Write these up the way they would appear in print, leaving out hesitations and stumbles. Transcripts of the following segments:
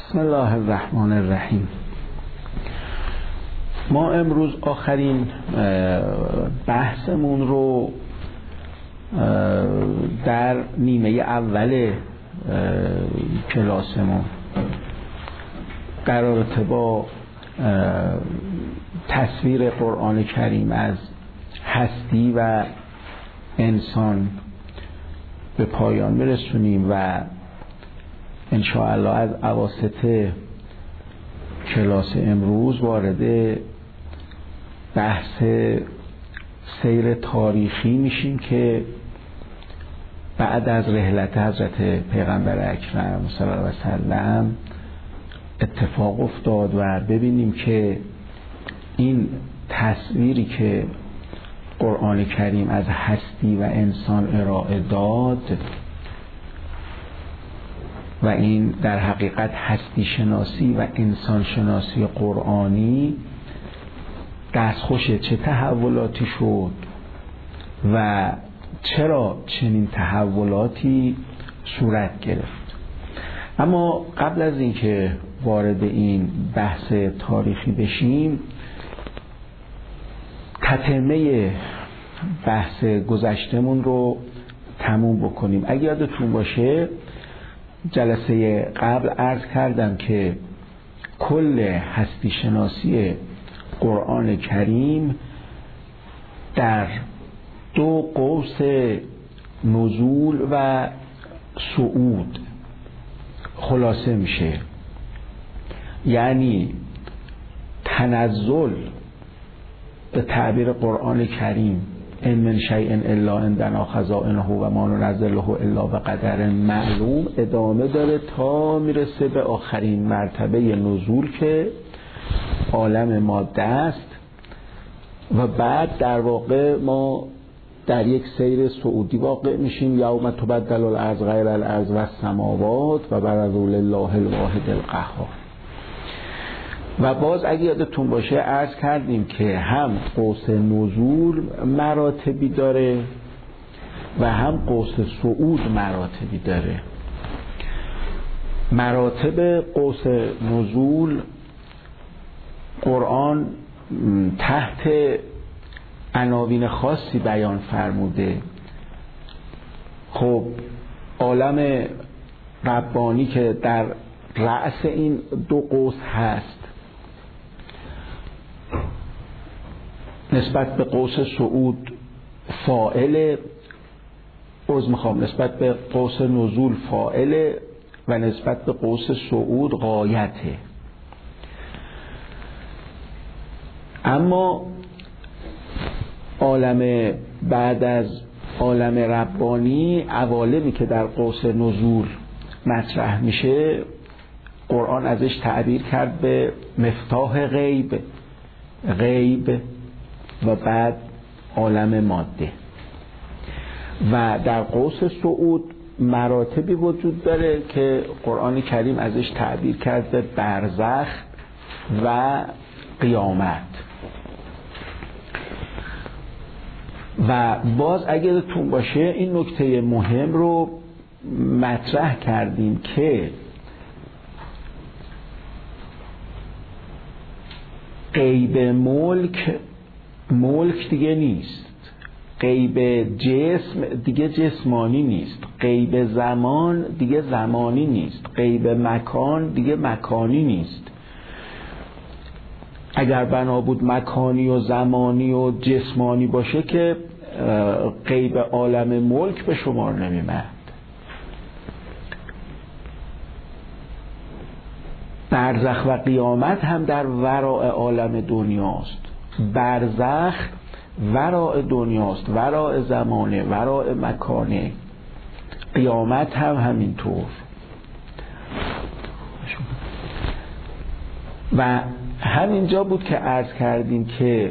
بسم الله الرحمن الرحیم. ما امروز آخرین بحثمون رو در نیمه اول کلاسمون در رابطه با تصویر قرآن کریم از هستی و انسان به پایان میرسونیم و انشاءالله از اواسط کلاس امروز وارد بحث سیر تاریخی میشیم که بعد از رحلت حضرت پیغمبر اکرم صلی الله علیه وسلم اتفاق افتاد و ببینیم که این تصویری که قرآن کریم از هستی و انسان ارائه داد و این در حقیقت هستی شناسی و انسان شناسی قرآنی دستخوش چه تحولاتی شد و چرا چنین تحولاتی صورت گرفت. اما قبل از اینکه وارد این بحث تاریخی بشیم، تتمه بحث گذشتمون رو تموم بکنیم. اگه یادتون باشه جلسه قبل عرض کردم که کل هستی شناسی قرآن کریم در دو قوس نزول و صعود خلاصه میشه. یعنی تنزل به تعبیر قرآن کریم ان من شیء الا عندنا خزائنه و ما ننزله الا بقدر معلوم ادامه داره تا میرسه به آخرین مرتبه نزول که عالم ماده است و بعد در واقع ما در یک سیر صعودی واقع میشیم. یوم تبدل الارض غیر الارض و السماوات و برزوا لله الواحد القهار. و باز اگه یادتون باشه عرض کردیم که هم قوس نزول مراتبی داره و هم قوس صعود مراتبی داره. مراتب قوس نزول قرآن تحت عناوین خاصی بیان فرموده. خب عالم ربانی که در رأس این دو قوس هست نسبت به قوس صعود فاعل، نسبت به قوس نزول فاعل و نسبت به قوس صعود غایته. اما عالم بعد از عالم ربانی، عوالمی که در قوس نزول مطرح میشه، قرآن ازش تعبیر کرد به مفتاح غیب و بعد عالم ماده. و در قوس صعود مراتبی وجود داره که قرآن کریم ازش تعبیر کرد به برزخ و قیامت. و باز اگر یادتون باشه این نکته مهم رو مطرح کردیم که غیب ملک دیگه نیست، غیب جسم دیگه جسمانی نیست، غیب زمان دیگه زمانی نیست، غیب مکان دیگه مکانی نیست. اگر بنا بود مکانی و زمانی و جسمانی باشه که غیب عالم ملک به شمار نمی‌آمد. برزخ و قیامت هم در وراء عالم دنیاست. برزخ وراء دنیاست، وراء زمانه، وراء مکانه. قیامت هم همینطور. و همینجا بود که عرض کردیم که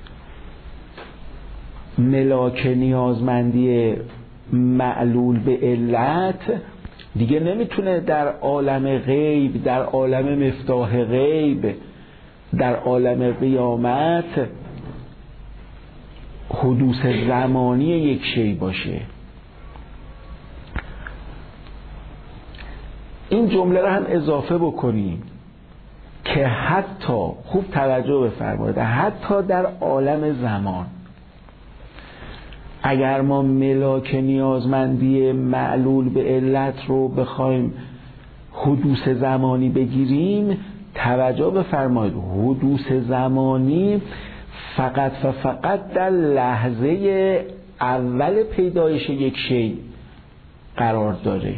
ملاک نیازمندی معلول به علت دیگه نمیتونه در عالم غیب، در عالم مفتاح غیب، در عالم قیامت حدوث زمانی یک شی باشه. این جمله رو هم اضافه بکنیم که حتی، خوب توجه بفرمایید، حتی در عالم زمان اگر ما ملاک نیازمندی معلول به علت رو بخوایم حدوث زمانی بگیریم، توجه بفرمایید حدوث زمانی فقط و فقط در لحظه اول پیدایش یک شی قرار داره.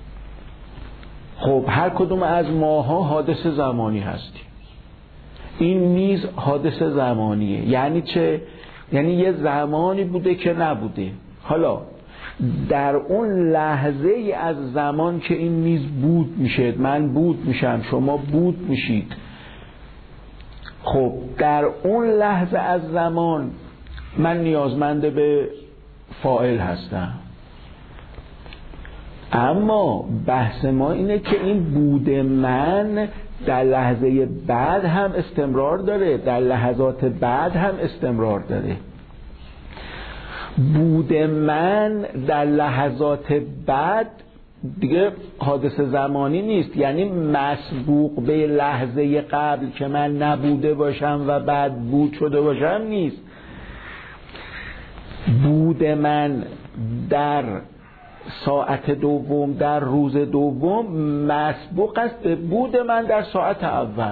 خب هر کدوم از ماها حادث زمانی هستیم، این نیز حادث زمانیه. یعنی چه؟ یعنی یه زمانی بوده که نبوده، حالا در اون لحظه از زمان که این نیز بود میشه، من بود میشم، شما بود میشید، خب در اون لحظه از زمان من نیازمند به فاعل هستم. اما بحث ما اینه که این بود من در لحظه بعد هم استمرار داره، در لحظات بعد هم استمرار داره. بود من در لحظات بعد دیگه حادث زمانی نیست، یعنی مسبوق به لحظه قبل که من نبوده باشم و بعد بود شده باشم نیست. بود من در ساعت دوم، در روز دوم، مسبوق است به بود من در ساعت اول،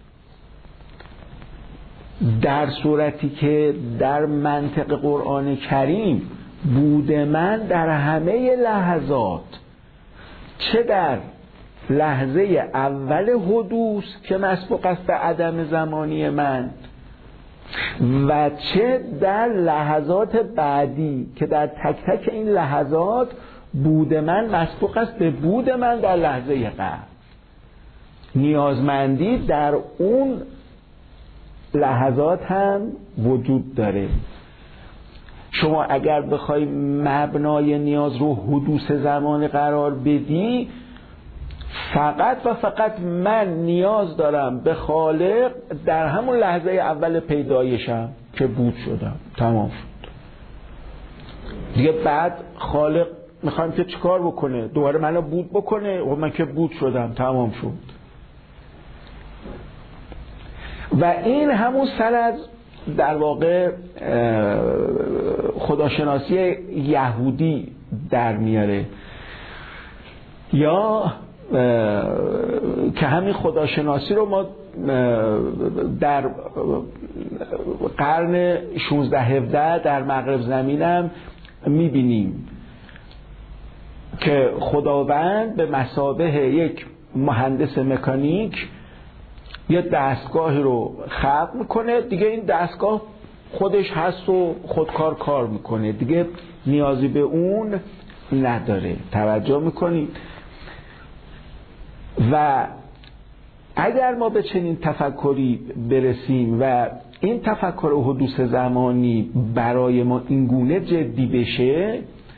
در صورتی که در منطق قرآن کریم بود من در همه لحظات، چه در لحظه اول حدوث که مسبوق است به عدم زمانی من و چه در لحظات بعدی که در تک تک این لحظات بود من مسبوق است به بود من در لحظه قبل. نیازمندی در اون لحظات هم وجود داره. شما اگر بخوای مبنای نیاز رو حدوث زمان قرار بدی، فقط و فقط من نیاز دارم به خالق در همون لحظه اول پیدایشم که بود شدم، تمام شد دیگه. بعد خالق میخوایم که چیکار بکنه؟ دوباره منو بود بکنه و من که بود شدم، تمام شد. و این همون سر از در واقع خداشناسی یهودی در میاره، یا که همین خداشناسی رو ما در قرن 16-17 در مغرب زمینم میبینیم که خداوند به مثابه یک مهندس مکانیک یه دستگاهی رو خلق میکنه، دیگه این دستگاه خودش هست و خودکار کار میکنه، دیگه نیازی به اون نداره. توجه میکنید؟ و اگر ما به چنین تفکری برسیم و این تفکر حدوث زمانی برای ما اینگونه جدی بشه،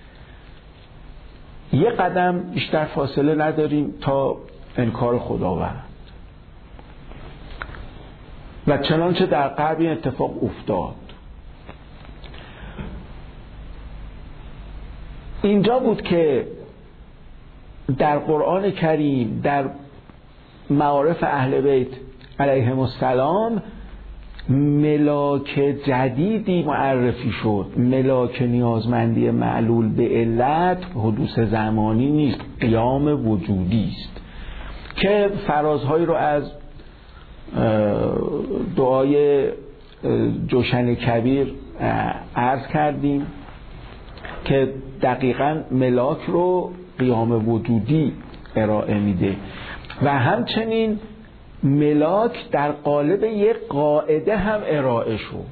یه قدم بیشتر فاصله نداریم تا انکار خداوند. و چنانچه در غرب این اتفاق افتاد. اینجا بود که در قرآن کریم در معارف اهل بیت علیهم السلام ملاک جدیدی معرفی شد. ملاک نیازمندی معلول به علت حدوث زمانی نیست، قیام وجودی است که فرازهایی رو از دعای جوشن کبیر عرض کردیم که دقیقاً ملاک رو قیام وجودی ارائه میده. و همچنین ملاک در قالب یک قاعده هم ارائه شد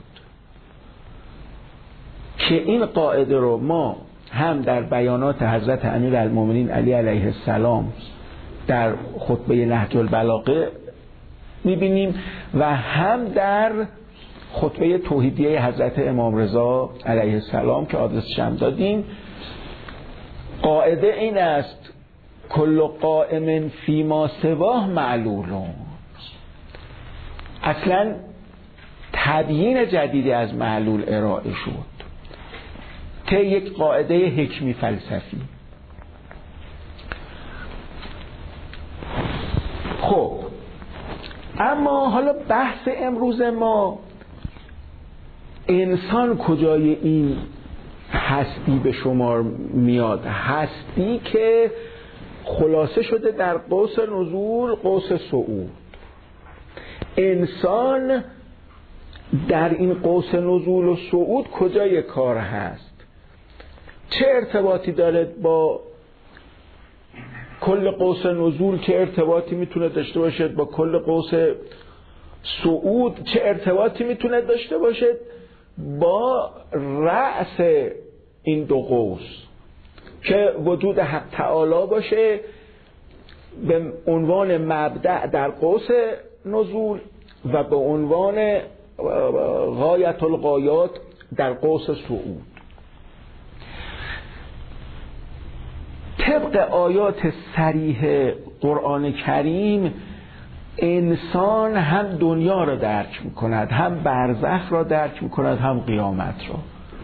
که این قاعده رو ما هم در بیانات حضرت امیرالمومنین علی علیه السلام در خطبه نهج البلاغه میبینیم و هم در خطبه توحیدیه حضرت امام رضا علیه السلام که آدرسش هم دادیم. قاعده این است: کل قائم فیما سواه معلولون. اصلا تبیین جدیدی از معلول ارائه شد که یک قاعده حکمی فلسفی. خب اما حالا بحث امروز ما انسان کجای این هستی به شمار میاد؟ هستی که خلاصه شده در قوس نزول، قوس صعود. انسان در این قوس نزول و صعود کجای کار هست؟ چه ارتباطی داره با کل قوس نزول؟ چه ارتباطی میتونه داشته باشد با کل قوس صعود؟ چه ارتباطی میتونه داشته باشد با رأس این دو قوس که وجود حق تعالی باشه به عنوان مبدأ در قوس نزول و به عنوان غایت الغایات در قوس صعود؟ طبق آیات صریح قرآن کریم انسان هم دنیا را درک میکند، هم برزخ را درک میکند، هم قیامت را.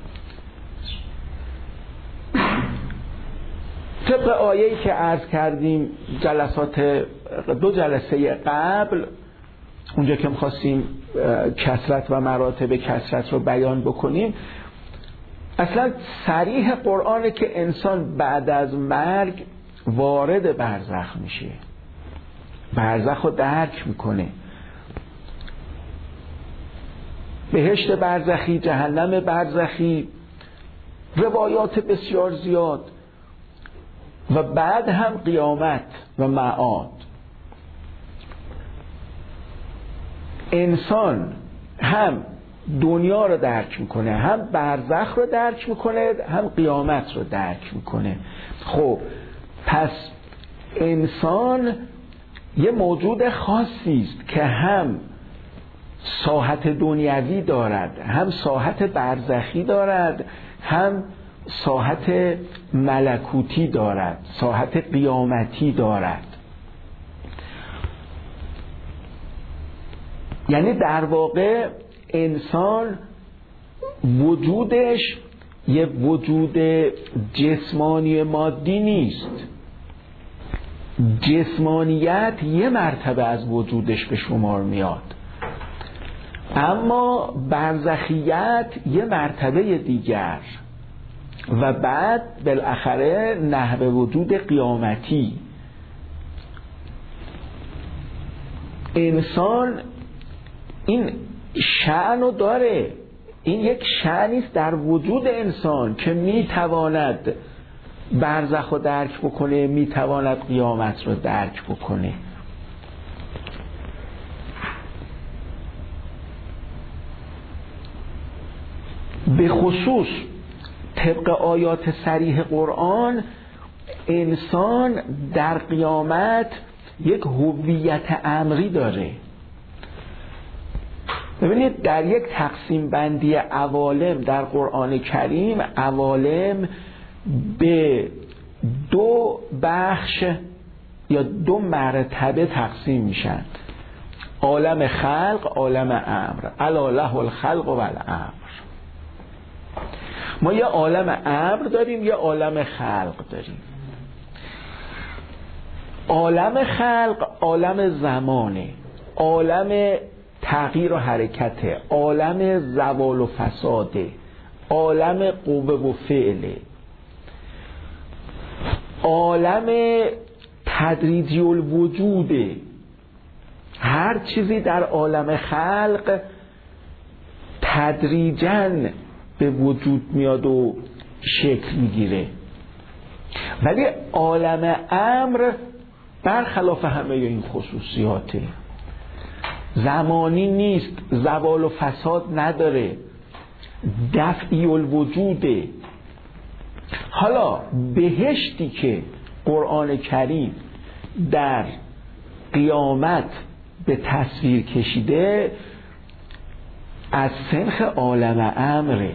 طبق آیه‌ای که عرض کردیم دو جلسه قبل، اونجا که می‌خواستیم کثرت و مراتب کثرت رو بیان بکنیم، اصلا صریح قرآنه که انسان بعد از مرگ وارد برزخ میشه، برزخ رو درک میکنه، بهشت برزخی، جهنم برزخی، روایات بسیار زیاد، و بعد هم قیامت و معاد. انسان هم دنیا رو درک میکنه، هم برزخ رو درک میکنه، هم قیامت رو درک میکنه. خب پس انسان یه موجود خاصی است که هم ساحت دنیوی دارد، هم ساحت برزخی دارد، هم ساحت ملکوتی دارد، ساحت قیامتی دارد. یعنی در واقع انسان وجودش یه وجود جسمانی مادی نیست. جسمانیت یه مرتبه از وجودش به شمار میاد، اما برزخیت یه مرتبه دیگر، و بعد بالاخره نحو وجود قیامتی. انسان این شأنو داره، این یک شأنیست در وجود انسان که میتواند برزخ رو درک بکنه، میتواند قیامت رو درک بکنه. به خصوص طبق آیات صریح قرآن انسان در قیامت یک هویت امری داره. ببینید در یک تقسیم بندی عوالم در قرآن کریم، عوالم به دو بخش یا دو مرتبه تقسیم میشن: عالم خلق، عالم امر. الا له الخلق و الامر. ما یه عالم امر داریم، یه عالم خلق داریم. عالم خلق عالم زمانه، عالم تغییر و حرکته، عالم زوال و فساده، عالم قوه و فعله، عالم تدریجی الوجوده. هر چیزی در عالم خلق تدریجاً به وجود میاد و شکل میگیره، ولی عالم امر برخلاف همه این خصوصیاته، زمانی نیست، زوال و فساد نداره، دفعی الوجوده. حالا بهشتی که قرآن کریم در قیامت به تصویر کشیده از سنخ عالم امره.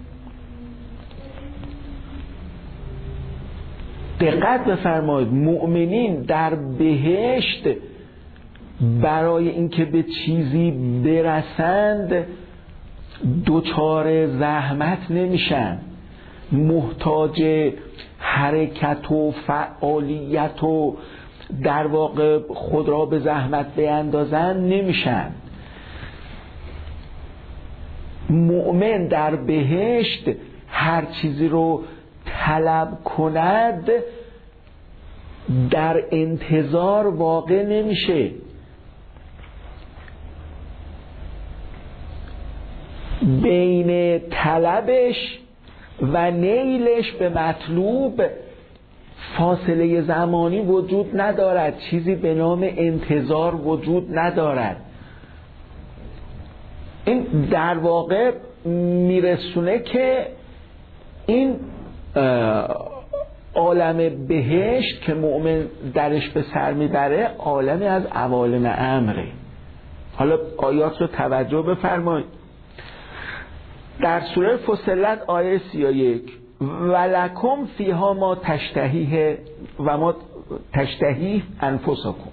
دقت بفرمایید، مؤمنین در بهشت برای اینکه به چیزی برسند دچار زحمت نمیشن، محتاج حرکت و فعالیت و در واقع خود را به زحمت بیندازن نمیشن. مؤمن در بهشت هر چیزی رو طلب کند در انتظار واقع نمیشه. بین طلبش و نیلش به مطلوب فاصله زمانی وجود ندارد، چیزی به نام انتظار وجود ندارد. این در واقع میرسونه که این عالم بهشت که مؤمن درش به سر میبره عالمی از عوالم امره. حالا آیات رو توجه بفرمایید. در سوره فصلت آیه 31 ولکم فیها ما تشتهیه و ما تشتهی انفسکم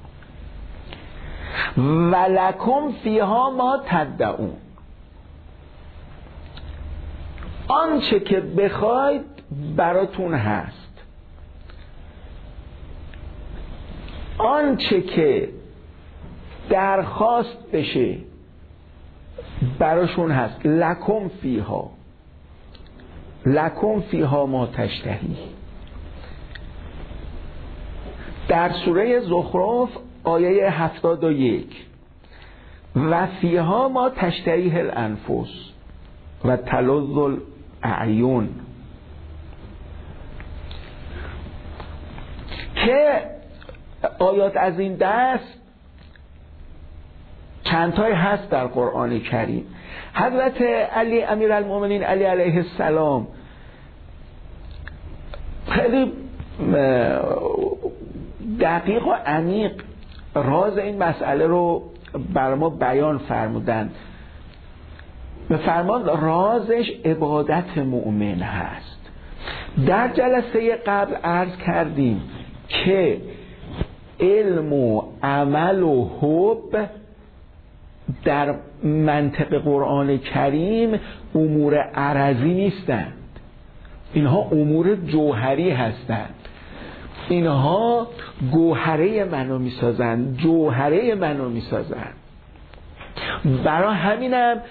ولکم فیها ما تدعون، آنچه که بخواید براتون هست، آنچه که درخواست بشه براشون هست. لکم فیها، لکم فیها ما تشتهی. در سوره زخرف آیه 71 و فیها ما تشتهیه الانفس و تلذ الاعین، که آیات از این دست چند تای هست در قرآن کریم. حضرت علی امیرالمؤمنین علی علیه السلام خیلی دقیق و عمیق راز این مسئله رو بر ما بیان فرمودن. به فرمان رازش عبادت مؤمن هست. در جلسه قبل عرض کردیم که علم و عمل و حب در منطق قرآن کریم امور عرضی نیستند، اینها امور جوهری هستند. اینها گوهره منو میسازند، جوهره منو میسازند. برای همینم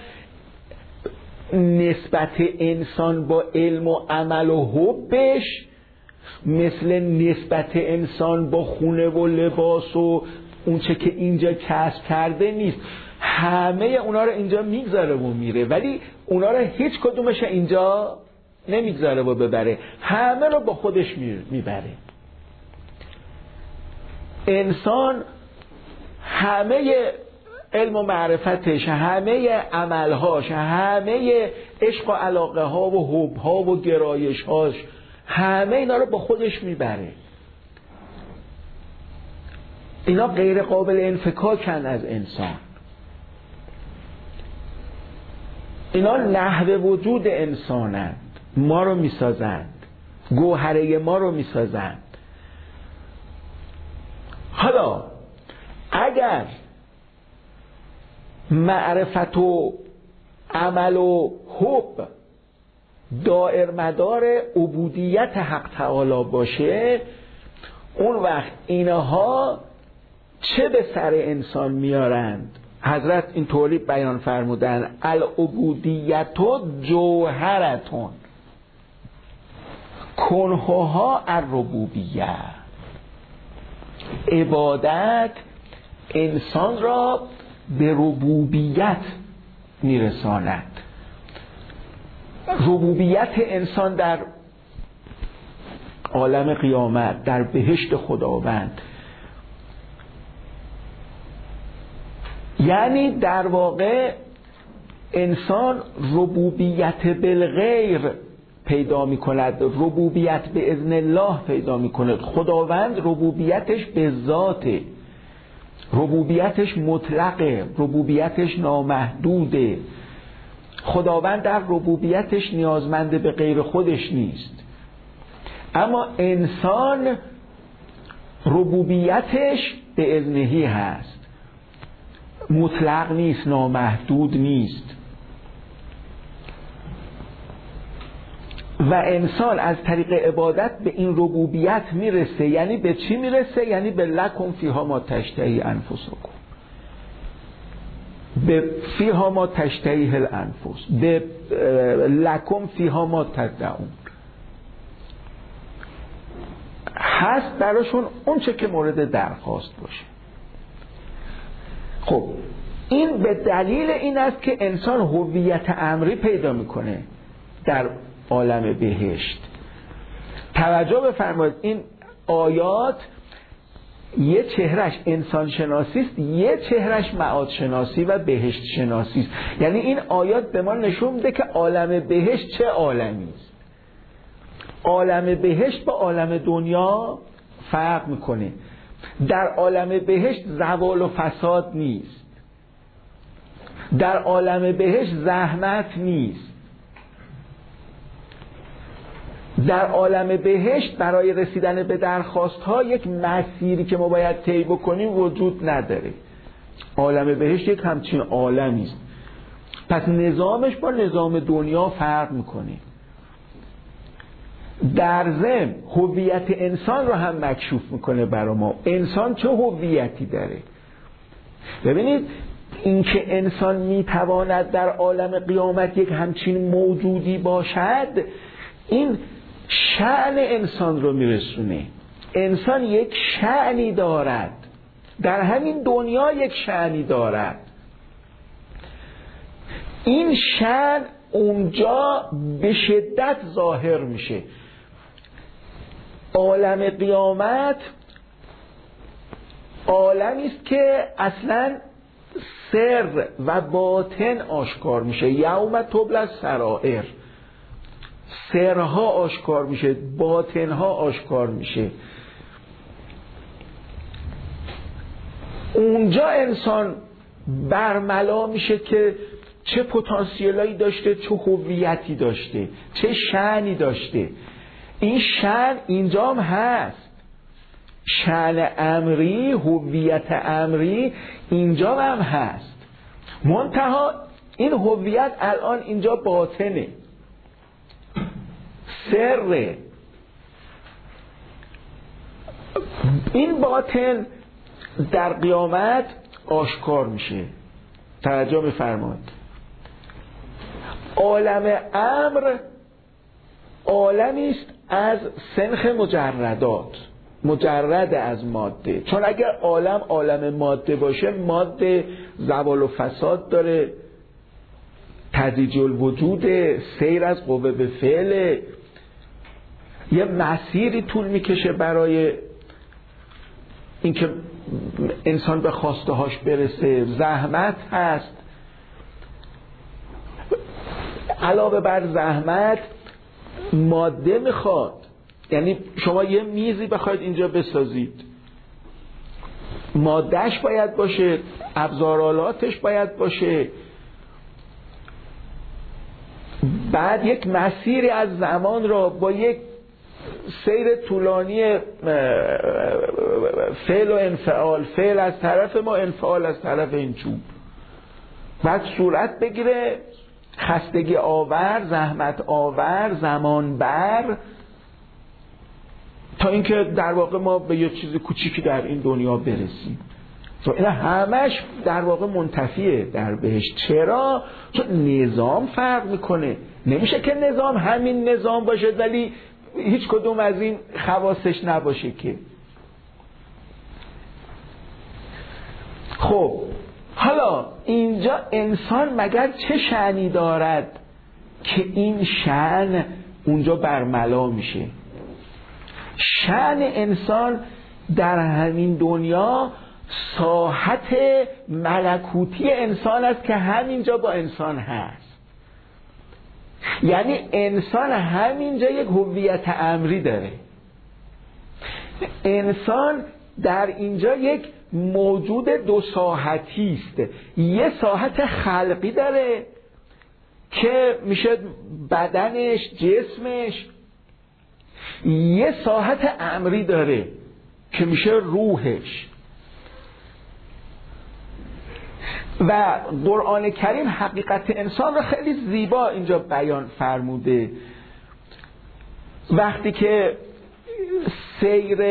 نسبت انسان با علم و عمل و حبش مثل نسبت انسان با خونه و لباس و اونچه که اینجا کسب کرده نیست. همه اونا رو اینجا میگذاره و میره، ولی اونا رو هیچ کدومش اینجا نمیگذاره و ببره، همه رو با خودش میبره. انسان همه علم و معرفتش، همه عملهاش، همه عشق و علاقه ها و حب ها و گرایش هاش، همه اینا رو با خودش میبره. اینا غیر قابل انفکاکن از انسان. اینا نحو وجود انسانند، ما رو میسازند، گوهره ما رو میسازند. حالا اگر معرفت و عمل و حب دائر مدار عبودیت حق تعالی باشه، اون وقت اینها چه به سر انسان میارند؟ حضرت این طوری بیان فرمودن العبودیت جوهرتون کنهها الربوبیه. عبادت انسان را به ربوبیت میرساند. ربوبیت انسان در عالم قیامت، در بهشت خداوند، یعنی در واقع انسان ربوبیت بالغیر پیدا می کند، ربوبیت به اذن الله پیدا می کند. خداوند ربوبیتش به ذاته، ربوبیتش مطلقه، ربوبیتش نامحدوده. خداوند در ربوبیتش نیازمند به غیر خودش نیست. اما انسان ربوبیتش به اذنهی هست، مطلق نیست، نامحدود نیست. و انسان از طریق عبادت به این ربوبیت میرسه. یعنی به چی میرسه؟ یعنی به لکم فیها ما تشتهی انفسکم، به فیها ما تشتهی الانفس، به لکم فیها ما تدعون. هست براشون اون چه که مورد درخواست باشه. خب این به دلیل این است که انسان هویت امری پیدا میکنه در عالم بهشت. توجه بفرمایید، این آیات یه چهرش انسان شناسی است، یه چهرش معاد شناسی و بهشت شناسی است. یعنی این آیات به ما نشون میده که عالم بهشت چه عالمی است. عالم بهشت با عالم دنیا فرق میکنه. در عالم بهشت زوال و فساد نیست، در عالم بهشت زحمت نیست، در عالم بهشت برای رسیدن به درخواست ها یک مسیری که ما باید طی بکنیم وجود نداره. عالم بهشت یک همچین عالمی است. پس نظامش با نظام دنیا فرق میکنه. در ضمن هویت انسان رو هم مکشوف میکنه برای ما. انسان چه هویتی داره؟ ببینید اینکه انسان میتواند در عالم قیامت یک همچین موجودی باشد، این شأن انسان رو میرسونه. انسان یک شأنی دارد، در همین دنیا یک شأنی دارد. این شأن اونجا به شدت ظاهر میشه. عالم قیامت عالمی است که اصلا سر و باطن آشکار میشه. یوم تبلی السرائر، سرها آشکار میشه، باطنها آشکار میشه. اونجا انسان برملا میشه که چه پتانسیلایی داشته، چه هویتی داشته، چه شأنی داشته. این شأن اینجا هم هست، شأن امری، هویت امری اینجا هم هست. منتها این هویت الان اینجا باطنه، سره. این باطن در قیامت آشکار میشه. توجه بفرمایید، عالم امر عالمی است از سنخ مجردات، مجرد از ماده. چون اگر عالم ماده باشه، ماده زوال و فساد داره، تدریج الوجود، سیر از قوه به فعل، یه مسیری طول میکشه برای اینکه انسان به خواسته هاش برسه، زحمت هست. علاوه بر زحمت ماده میخواد. یعنی شما یه میزی بخواید اینجا بسازید، مادهش باید باشه، ابزارالاتش باید باشه، بعد یک مسیری از زمان را با یک سیر طولانی فعل و انفعال، فعل از طرف ما، انفعال از طرف این چوب، بعد صورت بگیره، خستگی آور، زحمت آور، زمان بر، تا اینکه در واقع ما به یه چیز کوچیکی در این دنیا برسیم. تو این همش در واقع منتفیه در بهشت. چرا؟ چون نظام فرق میکنه. نمیشه که نظام همین نظام باشه ولی هیچ کدوم از این خواصش نباشه که. خب حالا اینجا انسان مگر چه شأنی دارد که این شأن اونجا برملا میشه؟ شأن انسان در همین دنیا ساحت ملکوتی انسان است که همینجا با انسان هست. یعنی انسان همینجا یک هویت امری داره. انسان در اینجا یک موجود دو ساحتی است. یه ساحت خلقی داره که میشه بدنش، جسمش. یه ساحت امری داره که میشه روحش. و قرآن کریم حقیقت انسان را خیلی زیبا اینجا بیان فرموده. وقتی که سیر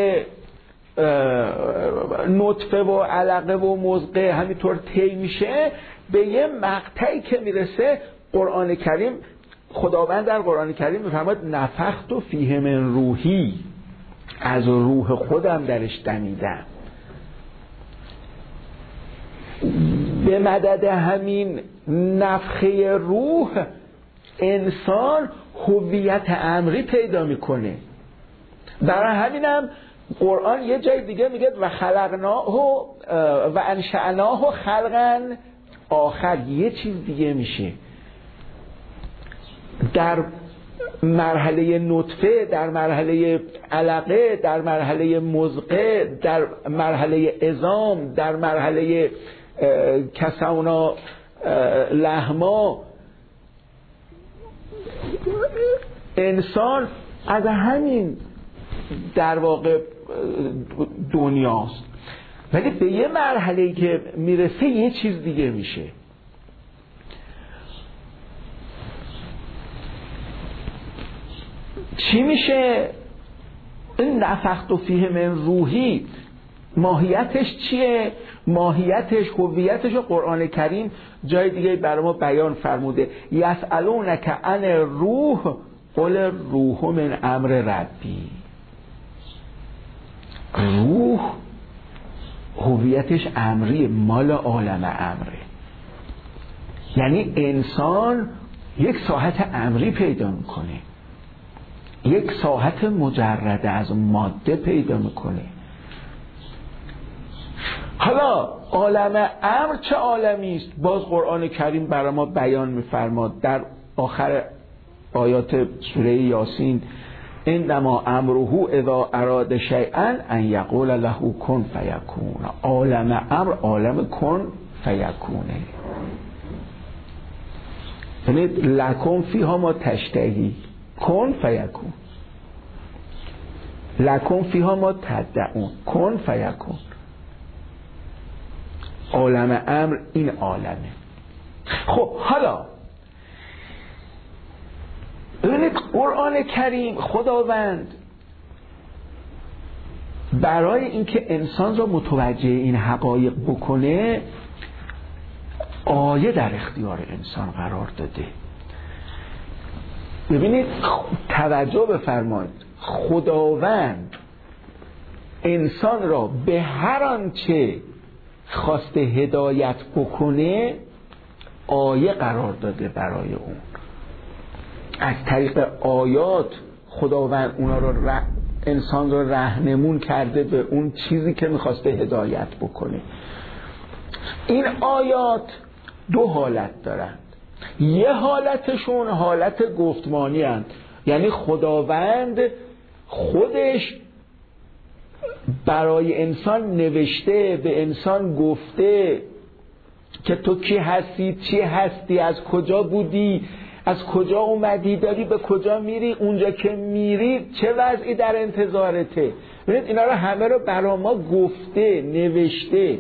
نطفه و علقه و مضغه همینطور طی میشه، به یه مقطعی که میرسه قرآن کریم، خداوند در قرآن کریم میفرماید نفخت فیه من روحی، از روح خودم درش دمیدم. به مدد همین نفخه روح انسان هویت امری پیدا میکنه. برای همینم قرآن یه جای دیگه میگه و خلقناه و انشأناه خلقا آخر، یه چیز دیگه میشه. در مرحله نطفه، در مرحله علقه، در مرحله مضغه، در مرحله عظام، در مرحله کسونا لحما، انسان از همین در واقع دنیاست. ولی به یه مرحله‌ای که میرسه یه چیز دیگه میشه. چی میشه؟ این نفخت فیه من روحی ماهیتش چیه؟ ماهیتش، هویتش قرآن کریم جای دیگه برای ما بیان فرموده. یسألونک عن الروح قل الروح من امر ربی. روح هویتش امری، مال عالم امره. یعنی انسان یک ساحت امری پیدا میکنه، یک ساحت مجرده از ماده پیدا میکنه. حالا عالم امر چه عالمی است؟ باز قرآن کریم برای ما بیان می‌فرماد در آخر آیات سوره یاسین: انما امره اذا اراد شیئا ان یقول له کن فیکون. عالم امر عالم کن فیکونه. یعنی لکن فیها ما تشتهی کن فیکون، لکن فیها ما تدعون کن فیکون. عالم امر این عالمه. خب حالا ببینید قرآن کریم خداوند برای اینکه انسان را متوجه این حقایق بکنه آیه در اختیار انسان قرار داده. ببینید توجه بفرمایید، خداوند انسان را به هر آنچه خواسته هدایت بکنه آیه قرار داده برای اون. از طریق آیات خداوند اونا رو انسان رو راهنمون کرده به اون چیزی که میخواسته هدایت بکنه. این آیات دو حالت دارند. یه حالتشون حالت گفتمانی هست، یعنی خداوند خودش برای انسان نوشته، به انسان گفته که تو کی هستی، چی هستی، از کجا بودی، از کجا اومدی، داری به کجا میری، اونجا که میری چه وضعی در انتظارته. ببینید اینا رو همه رو برای ما گفته، نوشته.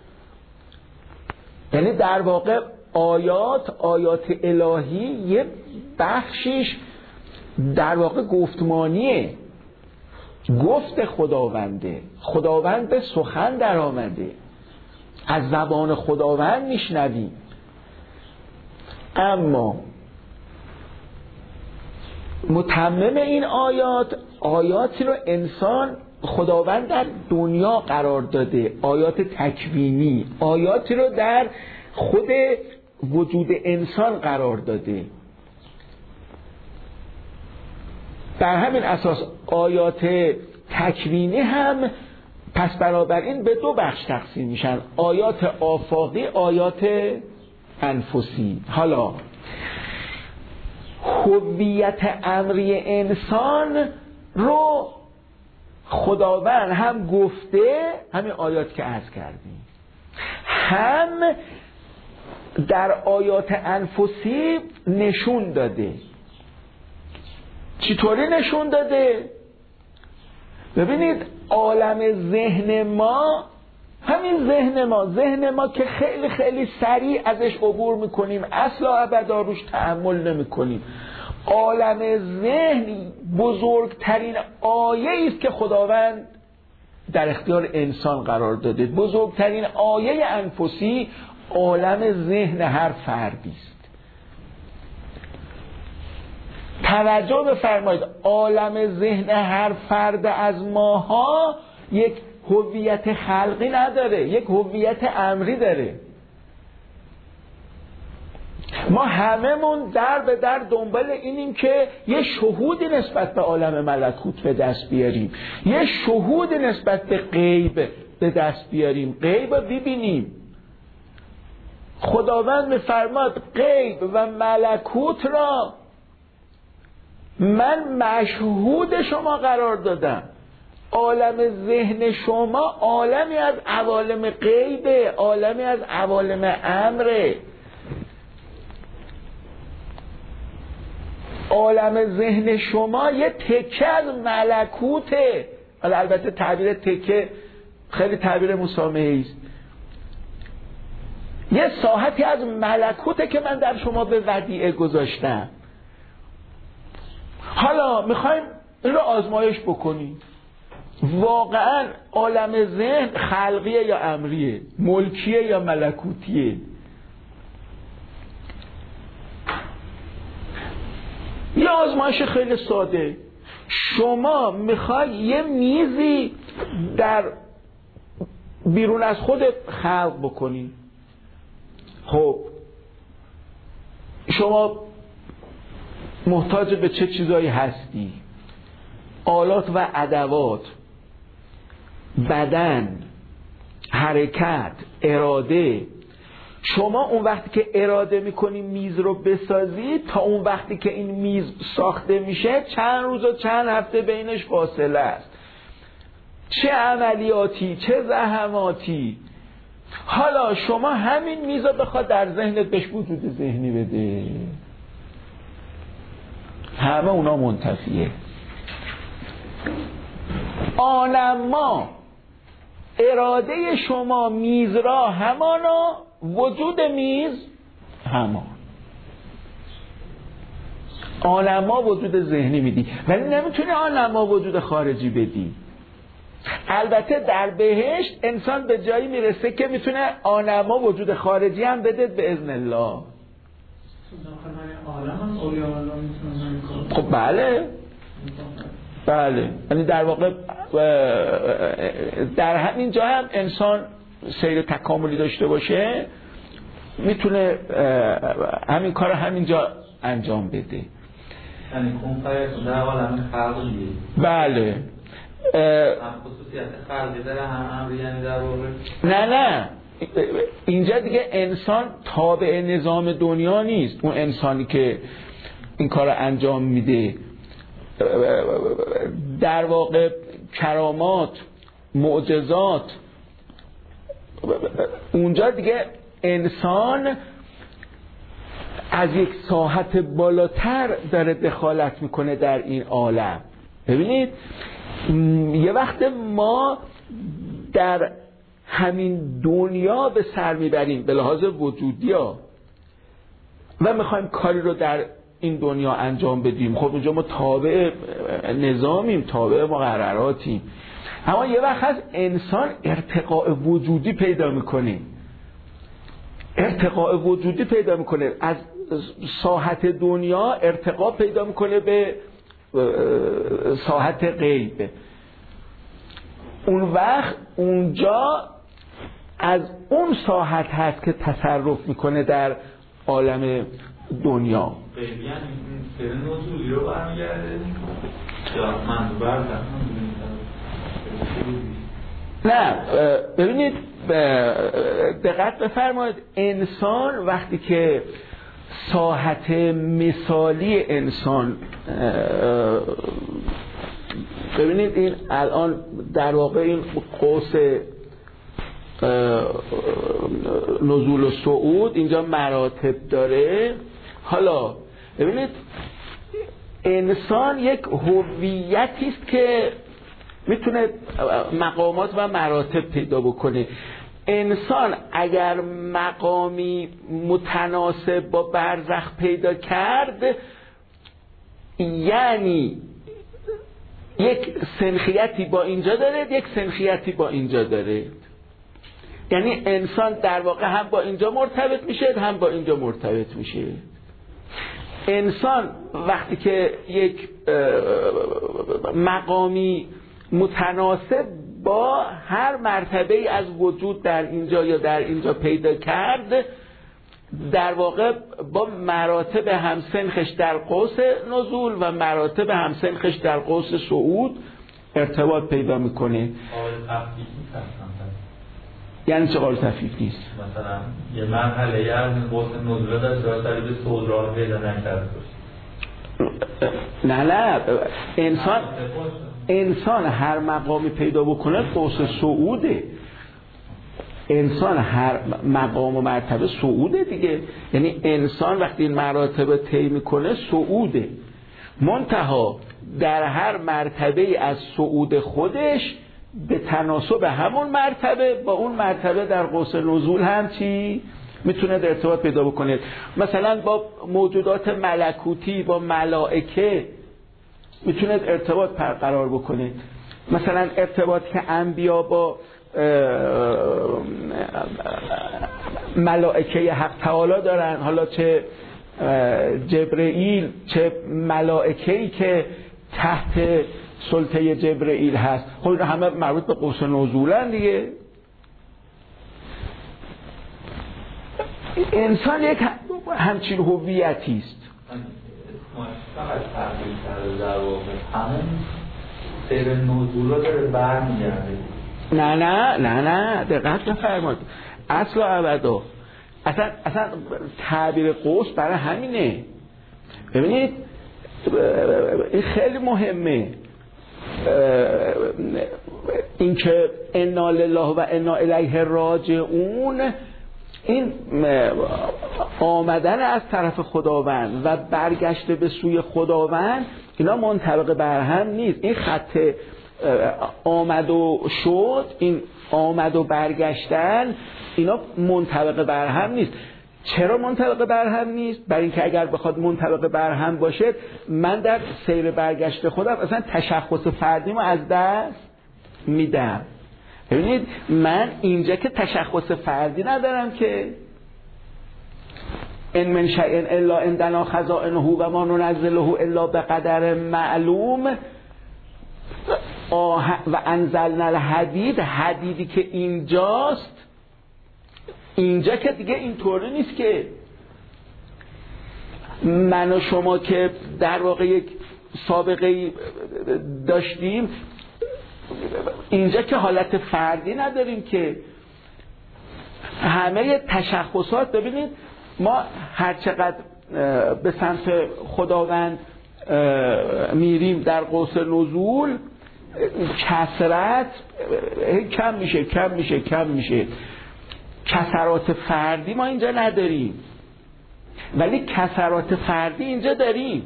یعنی در واقع آیات الهی یه بخشیش در واقع گفتمانیه، گفت خداونده. خداوند به سخن در آمده، از زبان خداوند میشنویم. اما متمم این آیاتی رو انسان خداوند در دنیا قرار داده، آیات تکوینی، آیاتی رو در خود وجود انسان قرار داده. بر همین اساس آیات تکوینی هم پس بنابراین به دو بخش تقسیم میشن: آیات آفاقی، آیات انفسی. حالا هویت امری انسان رو خداوند هم گفته، همین آیات که عرض کردیم، هم در آیات انفسی نشون داده. چطوری نشون داده؟ ببینید عالم ذهن ما، همین ذهن ما که خیلی خیلی سریع ازش عبور میکنیم، اصلا ابدا روش تأمل نمیکنیم، عالم ذهن بزرگترین آیه است که خداوند در اختیار انسان قرار داده. بزرگترین آیه انفسی عالم ذهن هر فردی است. توجه بفرمایید، عالم ذهن هر فرد از ماها یک هویت خلقی نداره، یک هویت امری داره. ما هممون در به در دنبال اینیم که یه شهودی نسبت به عالم ملکوت به دست بیاریم، یه شهود نسبت به غیب به دست بیاریم، غیب رو ببینیم. خداوند می‌فرماد غیب و ملکوت را من مشهود شما قرار دادم. عالم ذهن شما عالمی از عوالم غیبه، عالمی از عوالم امره. عالم ذهن شما یه تکه از ملکوته. البته تعبیر تکه خیلی تعبیر مسامحه‌ای است. یه ساحتی از ملکوته که من در شما به ودیعه گذاشتم. حالا میخوایم این رو آزمایش بکنیم. واقعا عالم ذهن خلقیه یا امریه، ملکیه یا ملکوتیه؟ یه آزمایش خیلی ساده. شما میخوای یه میزی در بیرون از خودت خلق بکنی. خب شما محتاج به چه چیزایی هستی؟ آلات و ادوات، بدن، حرکت، اراده. شما اون وقتی که اراده میکنی میز رو بسازی تا اون وقتی که این میز ساخته میشه چند روز و چند هفته بینش فاصله است. چه عملیاتی، چه زحماتی. حالا شما همین میز رو بخواد در ذهنت بهش وجود ذهنی بده، همه اونا منتفیه. آنما اراده شما میز را همانا، وجود میز همان. آنما وجود ذهنی میدی ولی نمیتونی آنما وجود خارجی بدی. البته در بهشت انسان به جایی میرسه که میتونه آنما وجود خارجی هم بده به اذن الله. خب بله بله، یعنی در واقع در همین جا هم انسان سیر تکاملی داشته باشه میتونه همین کار همینجا انجام بده. یعنی کنفرنس در عالم خلقی. بله. خصوصیت خلقی داره هم امری، یعنی در واقع نه اینجا دیگه انسان تابع نظام دنیا نیست. اون انسانی که این کار انجام میده در واقع کرامات، معجزات، اونجا دیگه انسان از یک ساحت بالاتر داره دخالت میکنه در این عالم. ببینید یه وقت ما در همین دنیا به سر میبریم به لحاظ وجودی ها و میخوایم کاری رو در این دنیا انجام بدیم. خب اونجا ما تابع نظامیم، تابع مقرراتیم. اما یه وقت از انسان ارتقاء وجودی پیدا میکنه، ارتقاء وجودی پیدا میکنه، از ساحت دنیا ارتقاء پیدا میکنه به ساحت غیب. اون وقت اونجا از اون ساحت هست که تصرف میکنه در عالم دنیا. غیبی یعنی سر نزولی رو برمیگرده یا منظور نه ببینید دقت بفرمایید، انسان وقتی که ساحت مثالی انسان، ببینید این الان در واقع این قوس نزول و صعود اینجا مراتب داره. حالا ببینید انسان یک هویتی است که میتونه مقامات و مراتب پیدا بکنه. انسان اگر مقامی متناسب با برزخ پیدا کرد یعنی یک سنخیتی با اینجا داره، یک سنخیتی با اینجا داره. یعنی انسان در واقع هم با اینجا مرتبط میشه هم با اینجا مرتبط میشه. انسان وقتی که یک مقامی متناسب با هر مرتبه از وجود در اینجا یا در اینجا پیدا کرد، در واقع با مراتب همسنخش در قوس نزول و مراتب همسنخش در قوس صعود ارتباط پیدا میکنه. یعنی چه قابل تفکیک نیست؟ مثلا یه مرحله یه از قوس نزول داشت داری به صعود راه پیدا نکرده باشه. نه انسان هر مقامی پیدا بکنه قوس صعوده. انسان هر مقام و مرتبه صعوده دیگه. یعنی انسان وقتی این مراتب طی میکنه صعوده، منتها در هر مرتبه از صعود خودش به تناسب همون مرتبه با اون مرتبه در قوس نزول هم چی میتونه در ارتباط پیدا بکنه. مثلا با موجودات ملکوتی، با ملائکه میتونه ارتباط برقرار بکنه. مثلا ارتباط که انبیا با ملائکه حق تعالی دارن، حالا چه جبرئیل چه ملائکه‌ای که تحت سلطه جبرئیل هست، خب همه مربوط به قوس نزولن دیگه. انسان یک همچین هویتی است. فقط تحقیل کرده در واقع همون سیر نزول رو داره برمیگرده. نه دقت بفرمایید، اصل و ابدا اصلا تعبیر قوس برای همینه. ببینید این خیلی مهمه، اینکه انا لله و انا الیه راجعون، این آمدن از طرف خداوند و برگشت به سوی خداوند، اینا منطبق بر هم نیست. این خط آمد و شد، این آمد و برگشتن، اینا منطبق بر هم نیست. چرا منطبق بر هم نیست؟ برای اینکه اگر بخواد منطبق بر هم باشه، من در سیر برگشت خودم اصلا تشخص فردیمو از دست میدم. ببینید من اینجا که تشخص فردی ندارم که ان من شیء الا عندنا خزائنه و ما ننزله الا بقدر معلوم و انزلنا الحدید، حدیدی که اینجاست، اینجا که دیگه اینطوری نیست که من و شما که در واقع یک سابقه داشتیم، اینجا که حالت فردی نداریم که همه تشخصات. ببینید ما هر چقدر به سمت خداوند میریم در قوس نزول، کثرت کم میشه. کثرات فردی ما اینجا نداریم، ولی کثرات فردی اینجا داریم.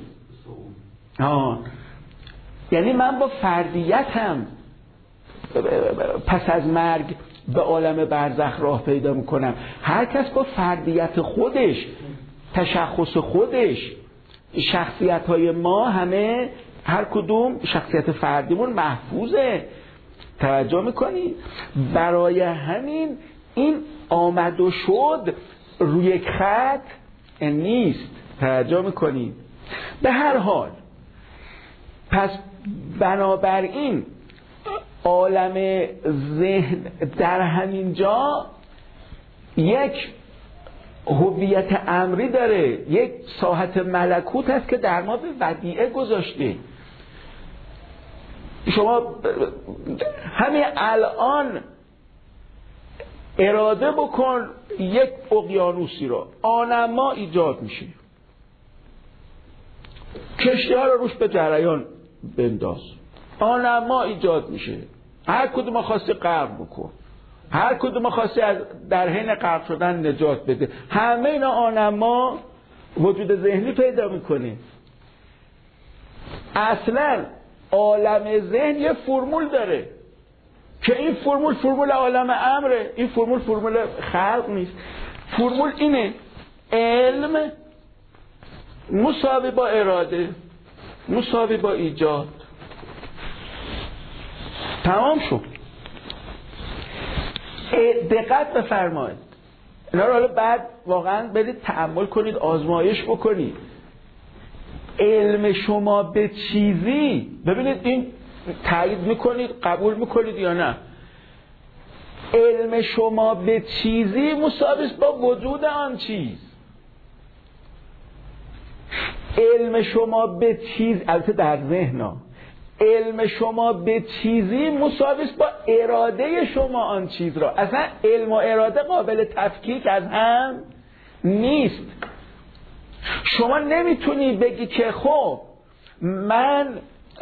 یعنی من با فردیتم پس از مرگ به عالم برزخ راه پیدا میکنم. هر کس با فردیت خودش، تشخص خودش، شخصیت های ما همه هر کدوم شخصیت فردیمون محفوظه. توجه میکنی؟ برای همین این آمد و شد روی یک خط نیست. توجه میکنی؟ به هر حال پس بنابراین عالم ذهن در همین جا یک هویت امری داره، یک ساحت ملکوت هست که در ما به ودیعه گذاشته. شما همین الان اراده بکن یک اقیانوسی رو، آنما ایجاد میشه، کشتی ها رو روش به جریان بنداز، آنما ایجاد میشه. هر کدوم خواستی غرق بکن، هر کدوم خواستی از در حین غرق شدن نجات بده، همه اینا آنما وجود ذهنی پیدا میکنه. اصلا عالم ذهن یه فرمول داره که این فرمول عالم امره، این فرمول خلق نیست. فرمول اینه: علم مساوی با اراده. مساوی با ایجاد. تمام شد. دقت بفرمایید، اینا رو حالا بعد واقعا برید تأمل کنید، آزمایش بکنید. علم شما به چیزی، ببینید این تایید میکنید، قبول میکنید یا نه. علم شما به چیزی مساوی است با وجود آن چیز. علم شما به چیز، البته در ذهن، علم شما به چیزی مساوی است با اراده شما آن چیز را. اصلا علم و اراده قابل تفکیک از هم نیست. شما نمیتونی بگی که خب من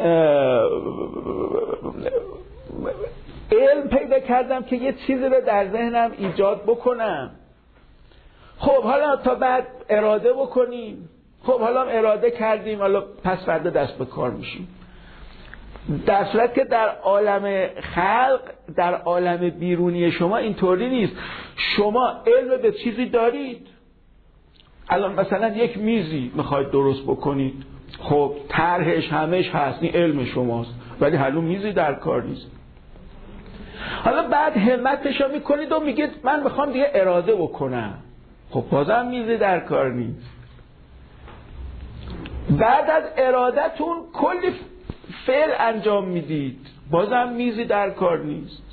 علم پیدا کردم که یه چیزی رو در ذهنم ایجاد بکنم، خب حالا تا بعد اراده بکنیم، خب حالا اراده کردیم، حالا پس فردا دست به کار میشیم. در صورت که در عالم خلق، در عالم بیرونی شما اینطوری نیست. شما علم به چیزی دارید، الان مثلا یک میزی میخواید درست بکنید، خب طرحش همش هست، این علم شماست، ولی هنوز میزی در کار نیست. حالا بعد همتشو میکنید و میگید من میخوام دیگه اراده بکنم، خب بازم میزی در کار نیست. بعد از ارادتون کلی فعل انجام میدید، بازم میزی در کار نیست.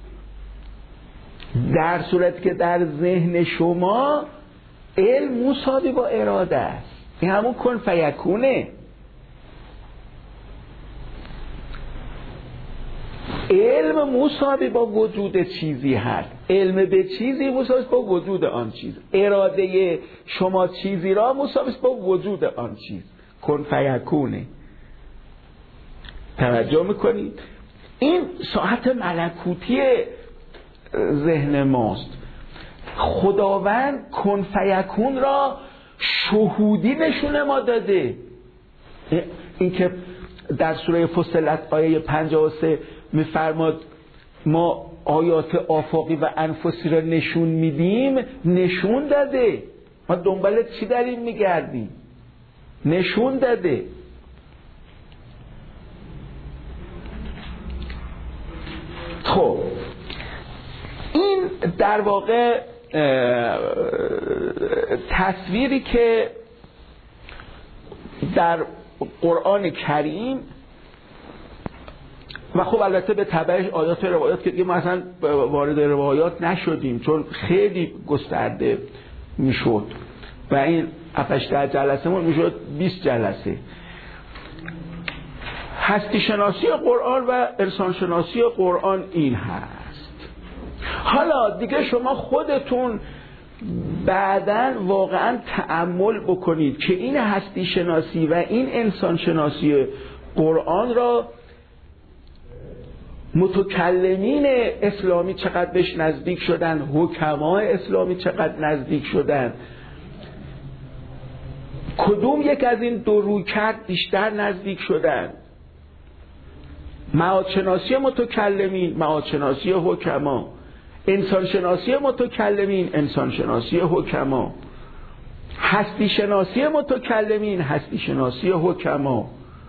در صورت که در ذهن شما علم مساوی با اراده است، این همون کن فیکونه. علم مساوی با وجود چیزی هست، علم به چیزی مساوی با وجود آن چیز. اراده شما چیزی را مساوی با وجود آن چیز، کن فیکونه. توجه میکنید؟ این ساعت ملکوتی ذهن ماست. خداوند کن فیکون را شهودی نشون ما داده. این که در سوره فصلت آیه 53 میفرماد ما آیات آفاقی و انفسی را نشون میدیم، نشون داده. ما دنبال چی داریم میگردیم؟ نشون داده. خب این در واقع تصویری که در قرآن کریم و خب البته به تبعش آیات روایات که دیگه ما اصلا وارد روایات نشدیم چون خیلی گسترده میشد و این 7-8 جلسه مون میشد 20 جلسه. هستی شناسی قرآن و انسان شناسی قرآن این هست. حالا دیگه شما خودتون بعداً واقعاً تأمل بکنید که این هستی شناسی و این انسان شناسی قرآن را متکلمین اسلامی چقدر بهش نزدیک شدن، حکمای اسلامی چقدر نزدیک شدن، کدوم یک از این دو رویکرد بیشتر نزدیک شدن. معادشناسی متکلمین، معادشناسی حکما، انسانشناسی متکلمین، انسانشناسی حکما، هستی شناسی متکلمین، هستی شناسی حکما،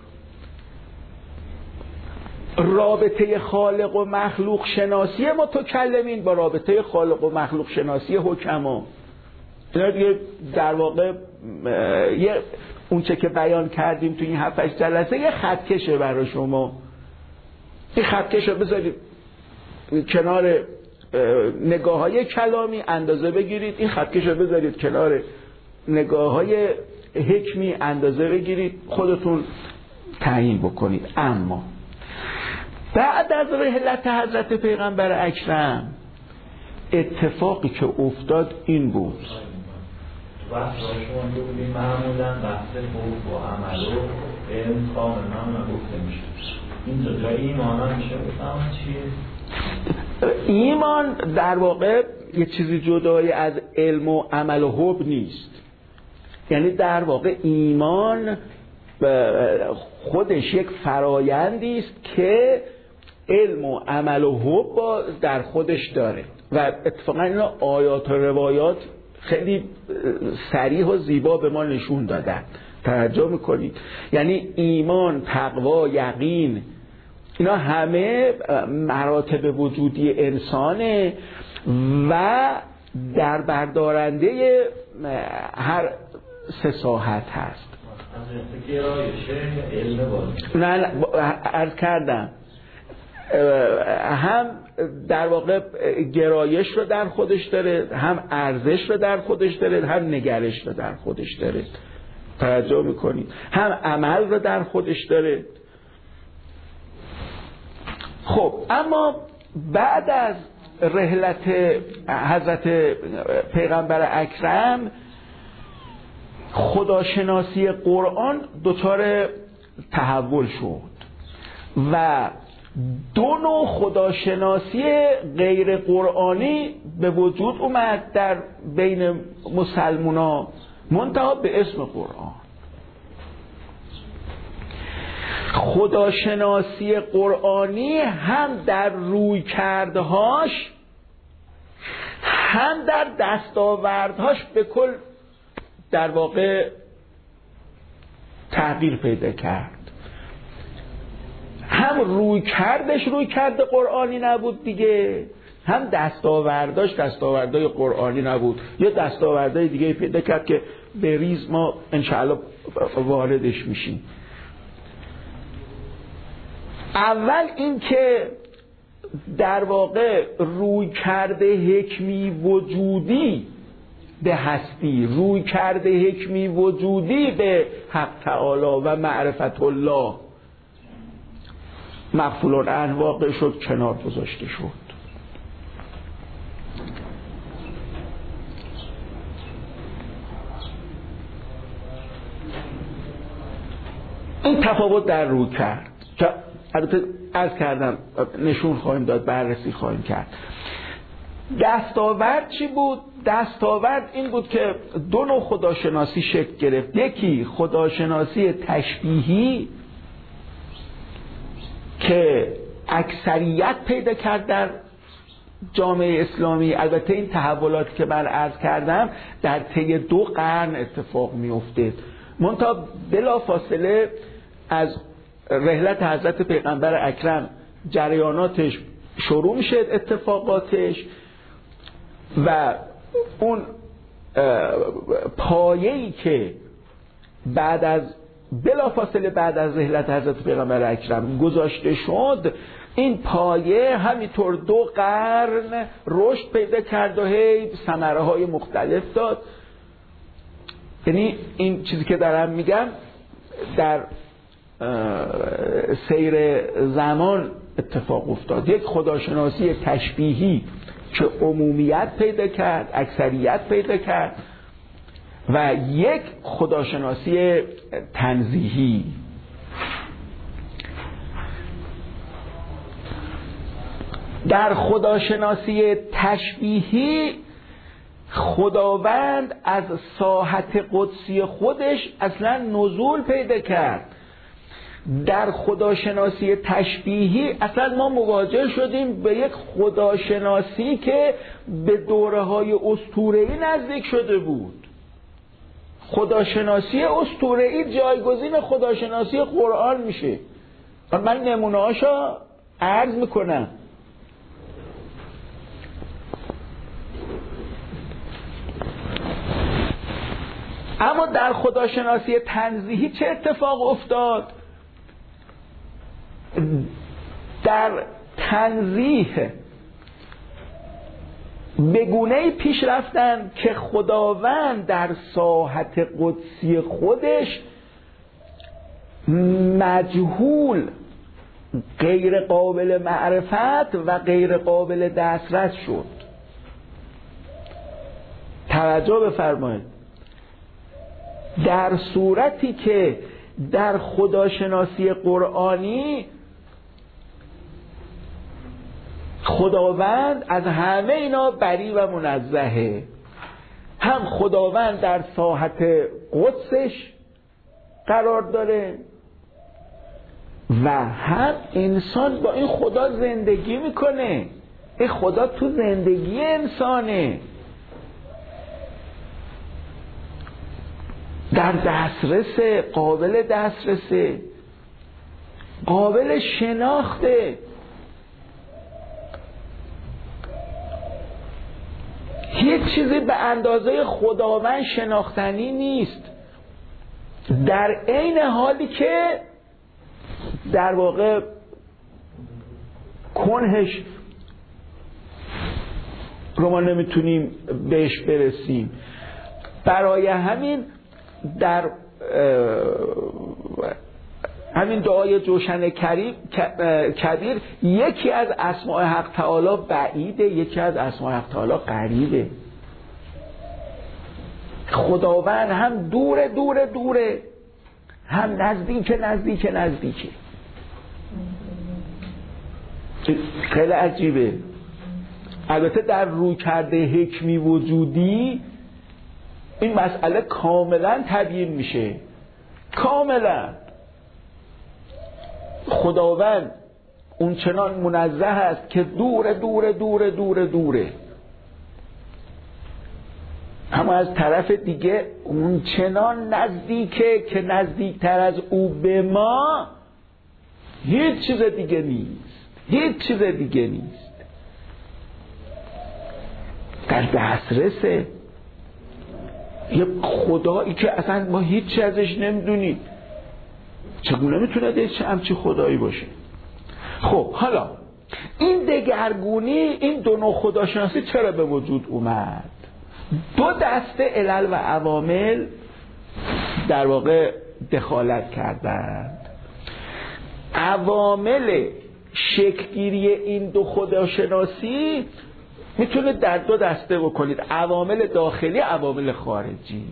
رابطه خالق و مخلوق شناسی متکلمین با رابطه خالق و مخلوق شناسی حکما. اینا دیگه در واقع اون چه که بیان کردیم تو این 7-8 جلسه یه خطکشه برای شما. این خطکش رو بذارید کنار نگاه‌های کلامی اندازه بگیرید، این خطکش رو بذارید کنار نگاه‌های حکمی اندازه بگیرید، خودتون تعیین بکنید. اما بعد از رحلت حضرت پیغمبر اکرم اتفاقی که افتاد این بود. وقت شما بودیم معمولا بحث حقوق و عمل و علم کاملا نگفته میشه. این جای ایمان هم میشه بفهم چیه؟ ایمان در واقع یه چیزی جدای از علم و عمل و حب نیست. یعنی در واقع ایمان خودش یک فرایندی است که علم و عمل و حب در خودش داره و اتفاقا این آیات و روایات خیلی صریح و زیبا به ما نشون دادن. توجه میکنید؟ یعنی ایمان، تقوا، یقین، اینا همه مراتب وجودی انسانه و در بردارنده هر سه ساحت هست. نه عرض کردم هم در واقع گرایش رو در خودش داره، هم ارزش رو در خودش داره، هم نگرش رو در خودش داره. توجه میکنید؟ هم عمل رو در خودش داره. خب اما بعد از رحلت حضرت پیغمبر اکرم خداشناسی قرآن دچار تحول شد و دو نوع خداشناسی غیر قرآنی به وجود اومد در بین مسلمونا، منتها به اسم قرآن. خداشناسی قرآنی هم در رویکردهاش هم در دستاوردهاش به کل در واقع تغییر پیدا کرد. هم رویکرد قرآنی نبود دیگه، هم دستاوردهای قرآنی نبود، یا دستاوردهای دیگه پیدا کرد که به ریز ما انشاءالله واردش میشیم. اول این که در واقع رویکرد حکمی وجودی به هستی، رویکرد حکمی وجودی به حق تعالی و معرفت الله مغفول العنه واقع شد، کنار گذاشته شد. این تفاوت در رویکرد که البته عرض کردم نشون خواهیم داد، بررسی خواهیم کرد. دستاورد چی بود؟ دستاورد این بود که دو نوع خداشناسی شکل گرفت. یکی خداشناسی تشبیهی که اکثریت پیدا کرد در جامعه اسلامی. البته این تحولاتی که من عرض کردم در طی 2 قرن اتفاق میفته، منتها بلا فاصله از رحلت حضرت پیغمبر اکرم جریاناتش شروع میشه، اتفاقاتش، و اون پایه‌ای که بلافاصله بعد از رحلت حضرت پیغمبر اکرم گذاشته شد، این پایه همینطور 2 قرن رشد پیدا کرد و هی ثمره های مختلف داد. یعنی این چیزی که دارم میگم در سیر زمان اتفاق افتاد. یک خداشناسی تشبیهی که عمومیت پیدا کرد، اکثریت پیدا کرد، و یک خداشناسی تنزیهی. در خداشناسی تشبیهی خداوند از ساحت قدسی خودش اصلا نزول پیدا کرد. در خداشناسی تشبیهی اصلا ما مواجه شدیم به یک خداشناسی که به دوره‌های اسطوره‌ای نزدیک شده بود. خداشناسی اسطوره‌ای جایگزین خداشناسی قرآن میشه. من نمونه‌هاشو عرض میکنم. اما در خداشناسی تنزیهی چه اتفاق افتاد؟ در تنزیه به گونه‌ای پیش رفتن که خداوند در ساحت قدسی خودش مجهول، غیر قابل معرفت و غیر قابل دسترس شد. توجه بفرمایید. در صورتی که در خداشناسی قرآنی خداوند از همه اینا بری و منزهه، هم خداوند در ساحت قدسش قرار داره و هم انسان با این خدا زندگی میکنه. این خدا تو زندگی انسانه. در دسترسه، قابل دسترسه، قابل شناخته. هیچ چیزی به اندازه خداوند شناختنی نیست، در عین حالی که در واقع کنهش رو ما نمیتونیم بهش برسیم. برای همین در همین دعای جوشن کبیر یکی از اسماء حق تعالی بعیده، یکی از اسماء حق تعالی قریبه. خداوند هم دوره دوره دوره، هم نزدیک نزدیک نزدیکه. خیلی عجیبه. البته در رویکرد حکمی وجودی این مسئله کاملا تبیین میشه. کاملا خداوند اون چنان منزه است که دوره دوره دوره دوره دوره، اما از طرف دیگه اون چنان نزدیکه که نزدیکتر از او به ما هیچ چیز دیگه نیست، هیچ چیز دیگه نیست. در دسترسه یه خدایی که اصلا ما هیچ ازش نمیدونیم. چگونه میتونه همچی خدایی باشه؟ خب حالا این دگرگونی، این دو نوع خداشناسی چرا به وجود اومد؟ دو دسته علل و عوامل در واقع دخالت کردند. عوامل شکل‌گیری این دو خداشناسی میتونه در دو دسته بکنید: عوامل داخلی، عوامل خارجی.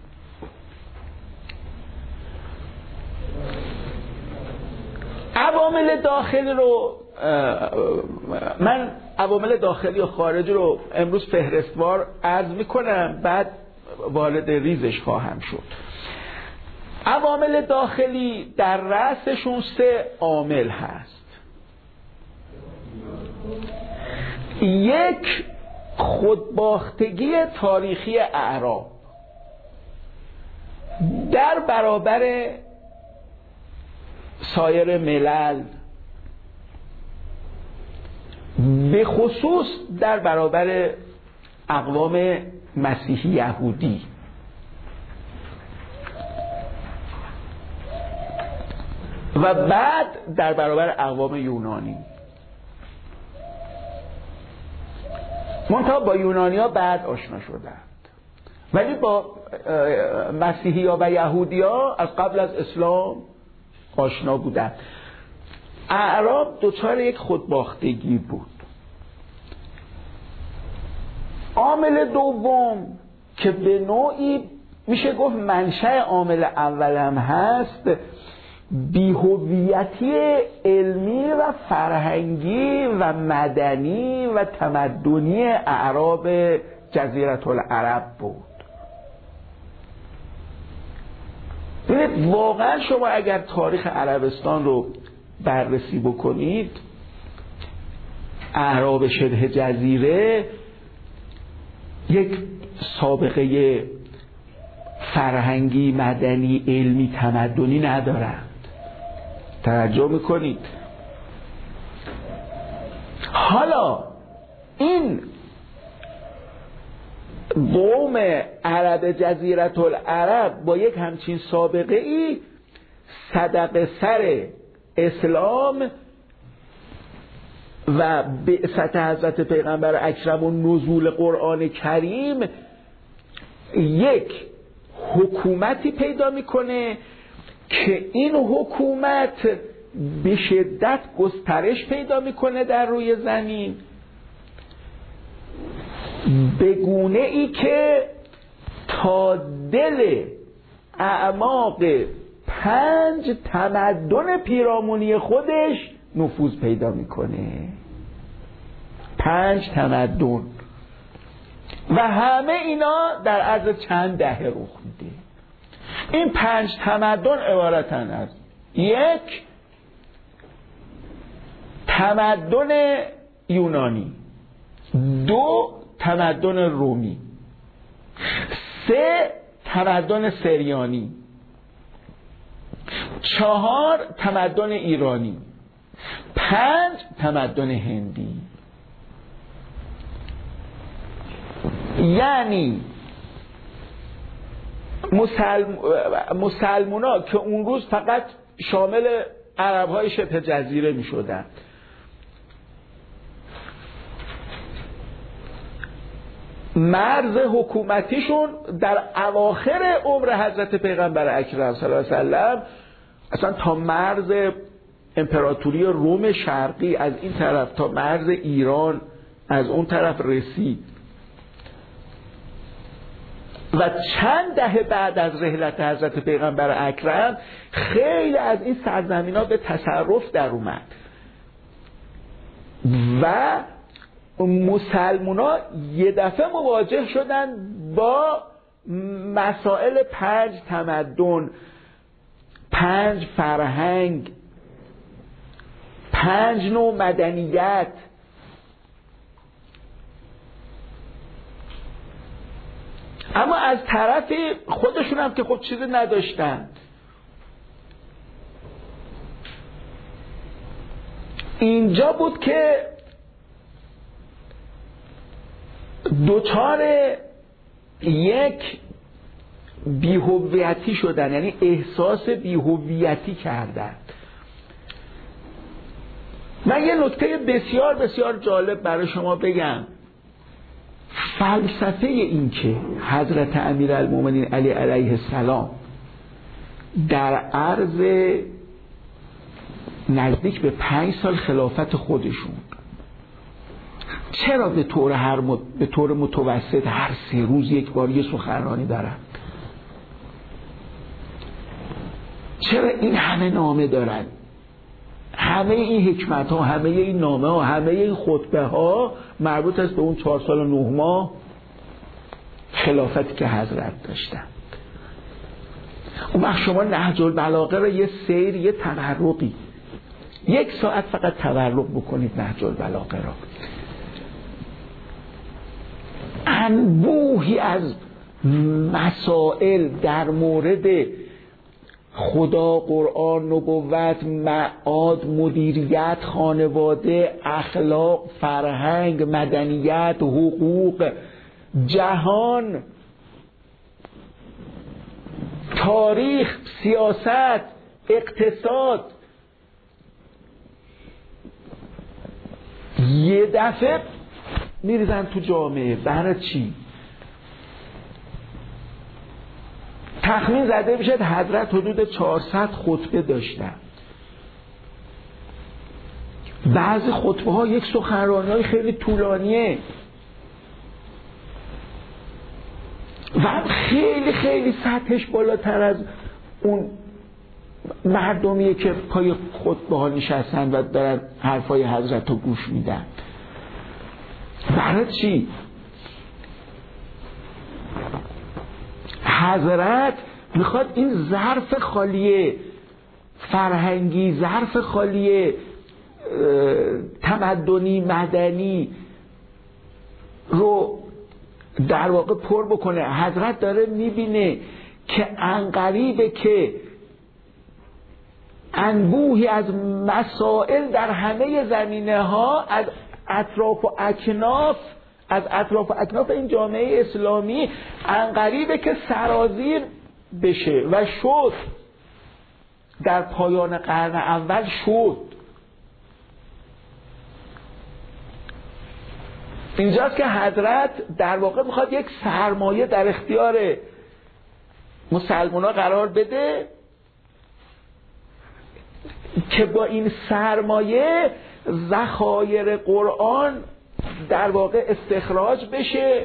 عوامل داخلی رو من عوامل داخلی و خارجی رو امروز فهرستوار عرض میکنم، بعد وارد ریزش خواهم شد. عوامل داخلی در رأسشون 3 عامل هست. یک، خودباختگی تاریخی اعراب در برابر سایر ملل، به خصوص در برابر اقوام مسیحی یهودی. و بعد در برابر اقوام یونانی. منتها با یونانی ها بعد آشنا شدند، ولی با مسیحی ها و یهودی ها از قبل از اسلام آشنا بودند. اعراب دچار یک خودباختگی بود. عامل دوم که به نوعی میشه گفت منشأ عامل اولم هست، بی‌هویتی علمی و فرهنگی و مدنی و تمدنی اعراب جزیره العرب بود. ببینید واقعا شما اگر تاریخ عربستان رو بررسی بکنید، اعراب شبه جزیره یک سابقه فرهنگی، مدنی، علمی، تمدنی ندارند. توجه میکنید؟ حالا این قوم عرب جزیره العرب با یک همچین سابقه ای صدق سر اسلام و بعثت حضرت پیغمبر اکرم و نزول قرآن کریم یک حکومتی پیدا میکنه که این حکومت به شدت گسترش پیدا میکنه در روی زمین، به گونه ای که تا دل اعماق 5 تمدن پیرامونی خودش نفوذ پیدا میکنه. 5 تمدن و همه اینا در عرض چند دهه رخ میده. این 5 تمدن عبارتن از: 1 تمدن یونانی، 2 تمدن رومی، 3 تمدن سریانی، 4 تمدن ایرانی، 5 تمدن هندی. یعنی مسلمونا که اون روز فقط شامل عرب‌های شبه جزیره می شدن، مرز حکومتیشون در اواخر عمر حضرت پیغمبر اکرم صلی الله علیه وسلم اصلا تا مرز امپراتوری روم شرقی از این طرف تا مرز ایران از اون طرف رسید و چند دهه بعد از رحلت حضرت پیغمبر اکرم خیلی از این سرزمین‌ها به تصرف در اومد و مسلمونا یه دفعه مواجه شدن با مسائل 5 تمدن، 5 فرهنگ، 5 نوع مدنیت. اما از طرف خودشون هم که خب چیزی نداشتن. اینجا بود که دوچار یک بی‌هویتی شدن، یعنی احساس بی‌هویتی کردن. من یه نکته بسیار بسیار جالب برای شما بگم. فلسفه این که حضرت امیرالمومنین علی علیه السلام در عرض نزدیک به 5 سال خلافت خودشون چرا به طور متوسط هر 3 روز یک بار یه سخنرانی دارن؟ چرا این همه نامه دارن؟ همه این حکمت ها، همه این نامه ها، همه این خطبه ها مربوط است به اون 4 سال و 9 ماه خلافتی که حضرت داشتن. اون وقت شما نهج البلاغه را یه سیر، یه تورقی، 1 ساعت فقط تورق بکنید نهج البلاغه را، انبوهی از مسائل در مورد خدا، قرآن، نبوت، معاد، مدیریت، خانواده، اخلاق، فرهنگ، مدنیت، حقوق، جهان، تاریخ، سیاست، اقتصاد، یه دفعه میریزن تو جامعه. برای چی؟ تخمین زده میشه حضرت حدود 400 خطبه داشتن. بعضی خطبه ها یک سخنرانی های خیلی طولانیه و خیلی خیلی سطحش بالاتر از اون مردمیه که پای خطبه ها نشستن و دارن حرفای حضرت رو گوش میدن. برای چی؟ حضرت میخواد این ظرف خالیه فرهنگی، ظرف خالیه تمدنی، مدنی رو در واقع پر بکنه. حضرت داره میبینه که عنقریبه که انبوهی از مسائل در همه زمینه ها از اطراف و اکناف این جامعه اسلامی عنقریبه که سرازیر بشه و شد. در پایان قرن اول شد. اینجاست که حضرت در واقع میخواد یک سرمایه در اختیار مسلمان‌ها قرار بده که با این سرمایه ذخایر قرآن در واقع استخراج بشه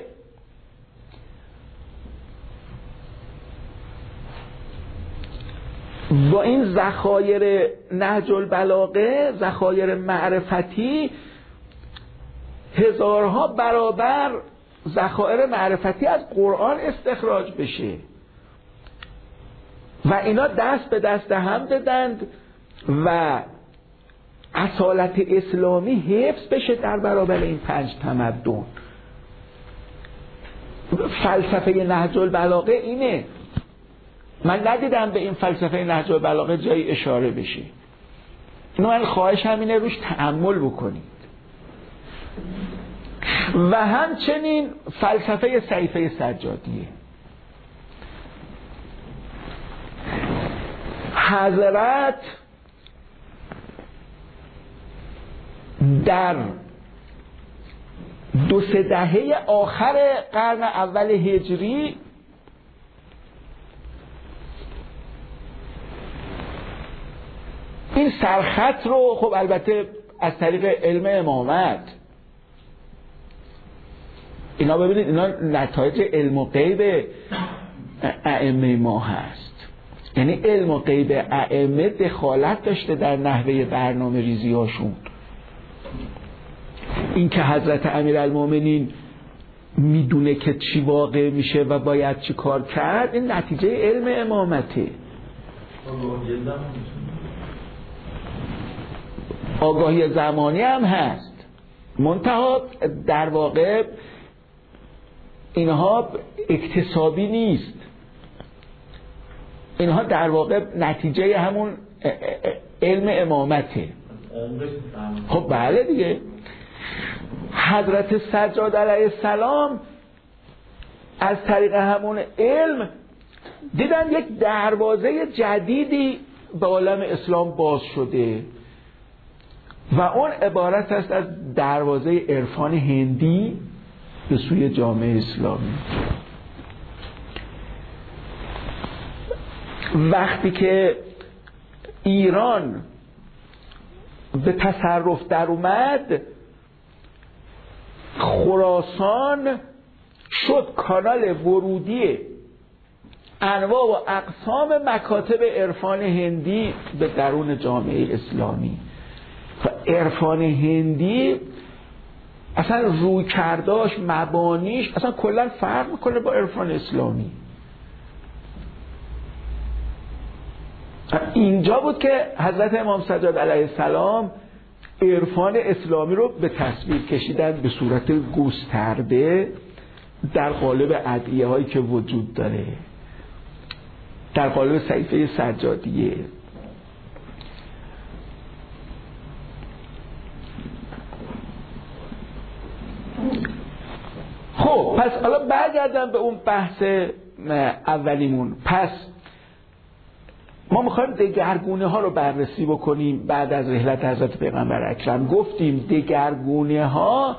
با این ذخایر نهج البلاغه، ذخایر معرفتی، هزارها برابر ذخایر معرفتی از قرآن استخراج بشه و اینا دست به دست هم بدند و اصالت اسلامی حفظ بشه در برابر این 5 تمدن. فلسفه نهج البلاغه اینه. من ندیدم به این فلسفه نهج البلاغه جایی اشاره بشه. اینو من خواهش همینه روش تأمل بکنید. و همچنین فلسفه صحیفه سجادیه. حضرت در 2-3 دهه آخر قرن اول هجری این سرخط رو، خب البته از طریق علم امامت، اینا ببینید اینا نتایج علم و غیب ائمه ما هست. یعنی علم و غیب ائمه دخالت داشته در نحوه برنامه ریزی هاشون. این که حضرت امیرالمومنین میدونه که چی واقع میشه و باید چی کار کرد، این نتیجه علم امامته. آگاهی زمانی هم هست، منتها در واقع اینها اکتسابی نیست، اینها در واقع نتیجه همون علم امامته. خب بله دیگه. حضرت سجاد علیه السلام از طریق همون علم دیدن یک دروازه جدیدی به عالم اسلام باز شده و اون عبارت است از دروازه عرفان هندی به سوی جامعه اسلامی. وقتی که ایران به تصرف در اومد، خراسان شد کانال ورودی انواع و اقسام مکاتب عرفان هندی به درون جامعه اسلامی. و عرفان هندی اصلا روی کرداش، مبانیش اصلا کلا فرق میکنه با عرفان اسلامی. اینجا بود که حضرت امام سجاد علیه السلام عرفان اسلامی رو به تصویر کشیدن به صورت گسترده در قالب ادعیه هایی که وجود داره، در قالب صحیفه سجادیه. خب پس حالا برگردم به اون بحث اولیمون. پس ما میخوایم دگرگونه ها رو بررسی بکنیم بعد از رحلت حضرت پیغمبر اکرم. گفتیم دگرگونه ها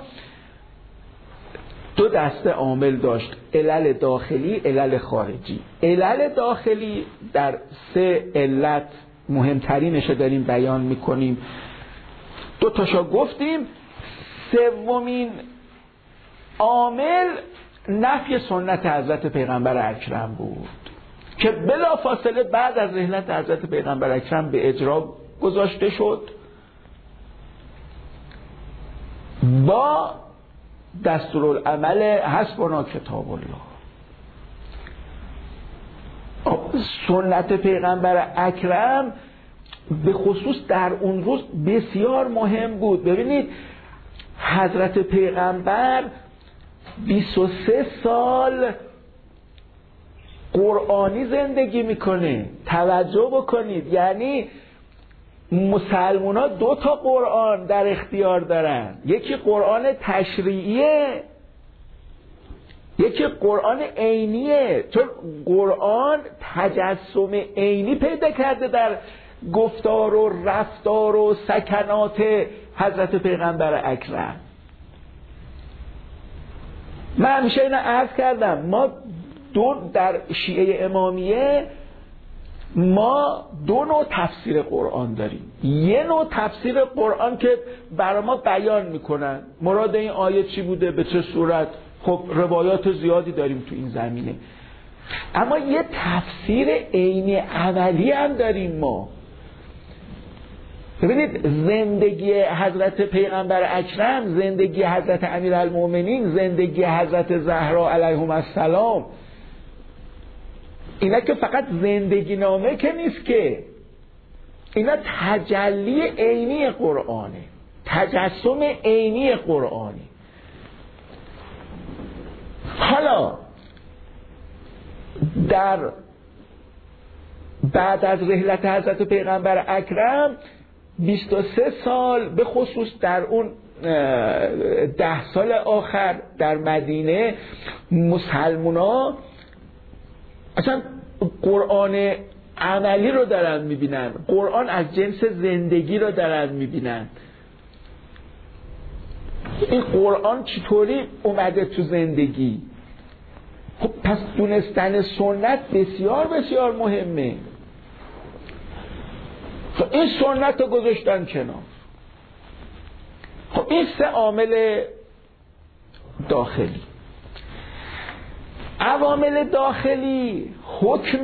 2 دسته عامل داشت: علل داخلی، علل خارجی. علل داخلی در 3 علت مهمترینش داریم بیان میکنیم. 2 تاشا گفتیم. سومین عامل نفی سنت حضرت پیغمبر اکرم بود که بلا فاصله بعد از رحلت حضرت پیغمبر اکرم به اجرا گذاشته شد با دستورالعمل حسبنا کتاب الله. سنت پیغمبر اکرم به خصوص در اون روز بسیار مهم بود. ببینید حضرت پیغمبر 23 سال قرآنی زندگی میکنه. توجه بکنید، یعنی مسلمان ها 2 تا قرآن در اختیار دارن. یکی قرآن تشریعیه، یکی قرآن عینیه، چون قرآن تجسم عینی پیدا کرده در گفتار و رفتار و سکنات حضرت پیغمبر اکرم. من همیشه اینو عرض کردم، ما در شیعه امامیه ما 2 نوع تفسیر قرآن داریم. یه نوع تفسیر قرآن که برای ما بیان میکنن مراد این آیه چی بوده، به چه صورت. خب روایات زیادی داریم تو این زمینه. اما یه تفسیر عینی عملی هم داریم ما. ببینید زندگی حضرت پیغمبر اکرم، زندگی حضرت امیرالمومنین، زندگی حضرت زهرا علیهم السلام، اینا که فقط زندگی نامه که نیست که، اینا تجلی عینی قرآنه، تجسم عینی قرآنه. حالا در بعد از رحلت حضرت پیغمبر اکرم 23 سال به خصوص در اون 10 سال آخر در مدینه مسلمونا اصلا قرآن عملی رو دارن میبینن، قرآن از جنس زندگی رو دارن میبینن. این قرآن چطوری اومده تو زندگی؟ خب پس دونستن سنت بسیار بسیار مهمه. خب این سنت رو گذاشتن کنار. خب این 3 عامل داخلی. عوامل داخلی حکم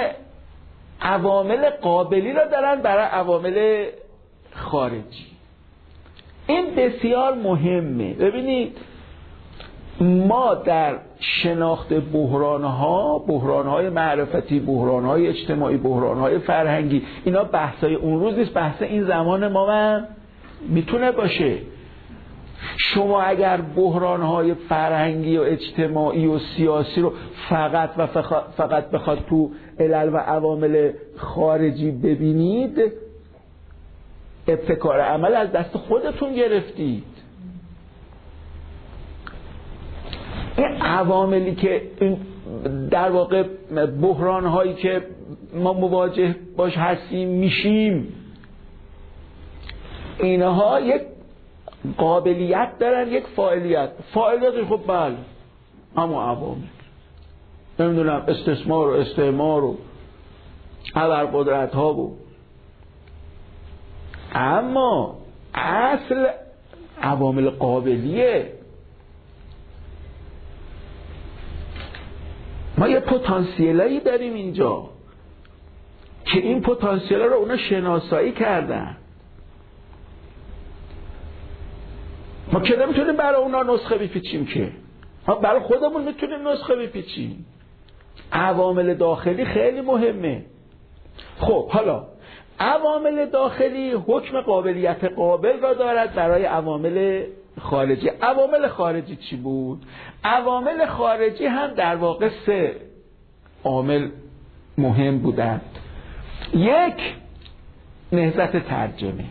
عوامل قابلی را دارن برای عوامل خارجی. این بسیار مهمه. ببینید ما در شناخت بحرانهای معرفتی، بحرانهای اجتماعی، بحرانهای فرهنگی، اینا بحثای اون روز نیست، بحث این زمان ما هم میتونه باشه. شما اگر بحرانهای فرهنگی و اجتماعی و سیاسی رو فقط بخواد تو علل و عوامل خارجی ببینید، ابتکار عمل از دست خودتون گرفتید. این عواملی که در واقع بحرانهایی که ما مواجه باش هستیم میشیم، اینها یک قابلیت دارن، یک فاعلیت خب بله اما عوامل نمیدونم استثمار و استعمار و ابرقدرت ها و، اما اصل عوامل قابلیه. ما یه پتانسیلایی داریم اینجا که این پتانسیل رو اونا شناسایی کردن. ما که نمیتونیم برای اونا نسخه بپیچیم، که ما برای خودمون میتونیم نسخه بپیچیم. عوامل داخلی خیلی مهمه. خب حالا عوامل داخلی حکم قابلیت قابل را دارد برای عوامل خارجی. عوامل خارجی چی بود؟ عوامل خارجی هم در واقع 3 عامل مهم بودند. 1 نهضت ترجمه.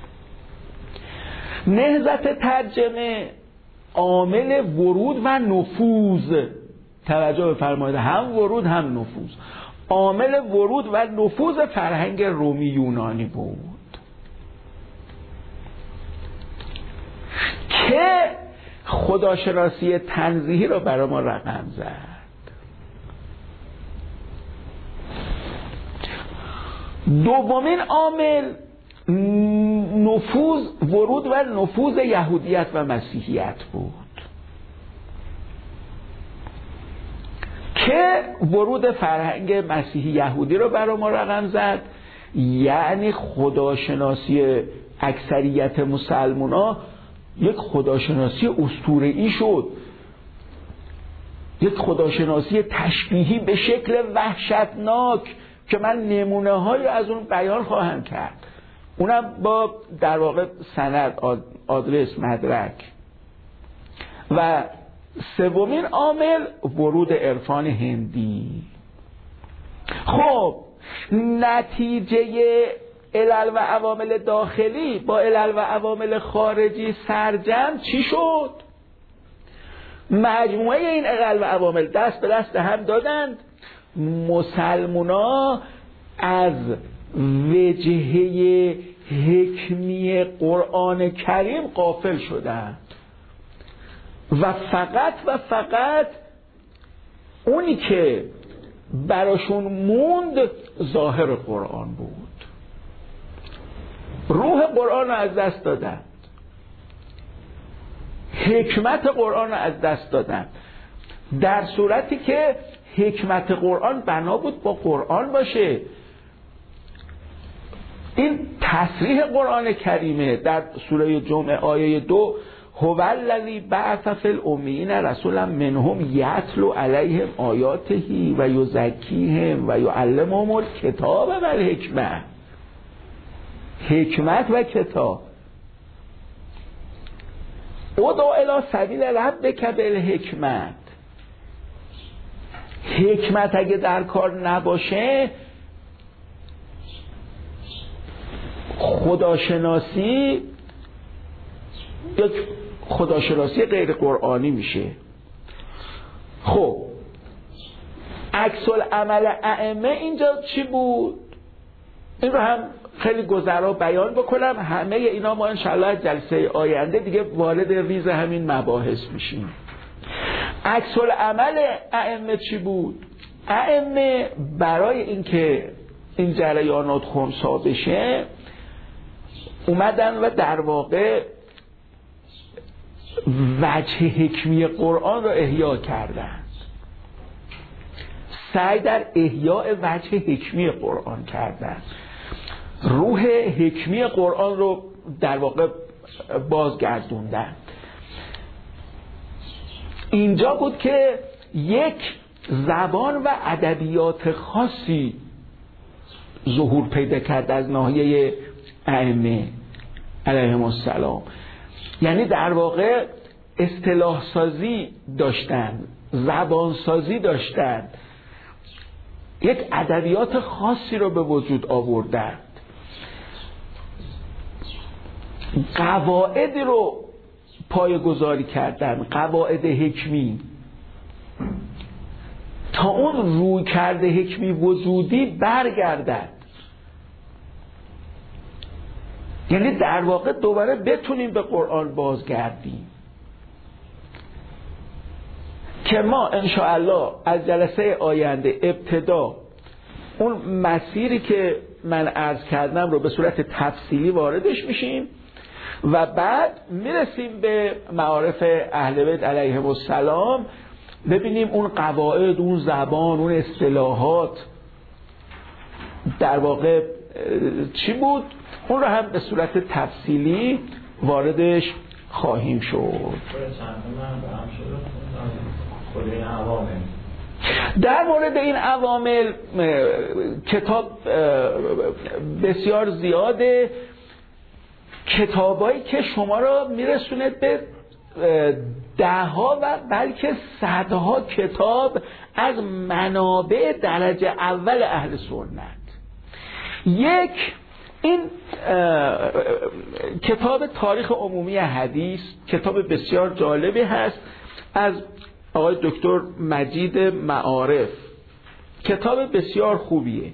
نهضت ترجمه عامل ورود و نفوذ، توجه بفرمایید، هم ورود هم نفوذ، عامل ورود و نفوذ فرهنگ رومی یونانی بود که خداشناسی تنزیهی رو برای ما رقم زد. دومین عامل نفوذ، ورود و نفوذ یهودیت و مسیحیت بود که ورود فرهنگ مسیحی یهودی رو برای ما رقم زد. یعنی خداشناسی اکثریت مسلمونا یک خداشناسی اسطوره‌ای شد، یک خداشناسی تشبیهی به شکل وحشتناک که من نمونه‌هایی از اون بیان خواهم کرد، اونم با در واقع سند، آدرس، مدرک. و سومین عامل ورود عرفان هندی. خب نتیجه علل و عوامل داخلی با علل و عوامل خارجی سرجم چی شد؟ مجموعه این علل و عوامل دست به دست هم دادند. مسلمونا از وجهه حکمی قرآن کریم غافل شدند و فقط اونی که براشون موند ظاهر قرآن بود. روح قرآن رو از دست دادند، حکمت قرآن رو از دست دادند، در صورتی که حکمت قرآن بنا بود با قرآن باشه. این تصریح قرآن کریمه در سوره جمعه آیه 2: هو الذی بعث فی الامیین رسولا منهم یتلو علیهم آیاته و یزکیهم و یعلمهم الکتاب و الحکمه. حکمت و کتاب. ادع الی سبیل ربک بالحکمت. حکمت اگه در کار نباشه خداشناسی یک خداشناسی غیر قرآنی میشه. خب عکس العمل ائمه اینجا چی بود؟ این رو هم خیلی گذرا بیان بکنم. همه اینا ما انشاءالله جلسه آینده دیگه وارد ریز همین مباحث میشیم. عکس العمل ائمه چی بود؟ ائمه برای اینکه این جریانات خنثی بشه اومدن و در واقع وجه حکمی قرآن را احیا کردن، سعی در احیاء وجه حکمی قرآن کردن، روح حکمی قرآن رو در واقع بازگردوندن. اینجا بود که یک زبان و ادبیات خاصی ظهور پیدا کرد از ناحیه ائمه علیهم السلام. یعنی در واقع اصطلاح سازی داشتن، زبان سازی داشتن، یک ادبیات خاصی رو به وجود آوردن، قواعد رو پایه‌گذاری کردن، قواعد حکمی، تا اون رویکرد حکمی وجودی برگردد. یعنی در واقع دوباره بتونیم به قرآن بازگردیم که ما انشاءالله از جلسه آینده ابتدا اون مسیری که من عرض کردم رو به صورت تفصیلی واردش میشیم و بعد میرسیم به معارف اهل بیت علیهم السلام، ببینیم اون قواعد، اون زبان، اون اصطلاحات در واقع چی بود. اون رو هم به صورت تفصیلی واردش خواهیم شد. در مورد این عوامل کتاب بسیار زیاده، کتابایی که شما را میرسونه به دهها و بلکه صدها کتاب از منابع درجه اول اهل سنت. یک این کتاب تاریخ عمومی حدیث کتاب بسیار جالبی هست از آقای دکتر مجید معارف، کتاب بسیار خوبیه.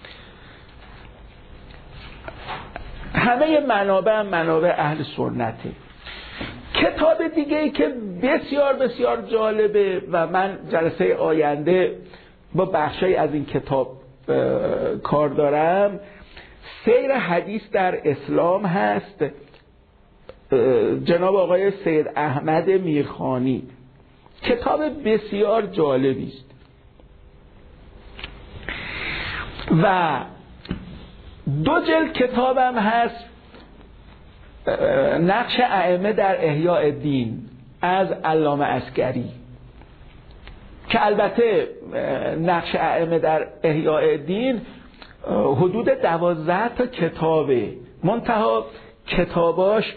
همه منابع اهل سنته. کتاب دیگه ای که بسیار بسیار جالبه و من جلسه آینده با بخشی از این کتاب کار دارم، سیر حدیث در اسلام هست، جناب آقای سید احمد میرخانی. کتاب بسیار جالبی است و 2 جلد کتابم هست، نقش ائمه در احیاء دین از علامه عسگری، که البته نقش ائمه در احیاء دین حدود 12 تا کتابه، منتها کتاباش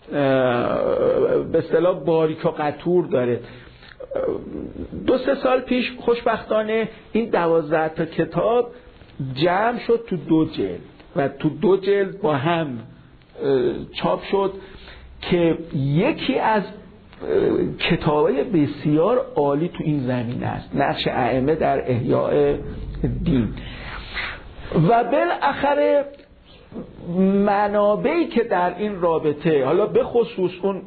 به اصطلاح باریک و قطور داره. 2-3 سال پیش خوشبختانه این 12 تا کتاب جمع شد تو 2 جلد و تو 2 جلد با هم چاپ شد که یکی از کتابای بسیار عالی تو این زمینه است، نقش ائمه در احیاء دین. و بالاخره منابعی که در این رابطه، حالا به خصوص اون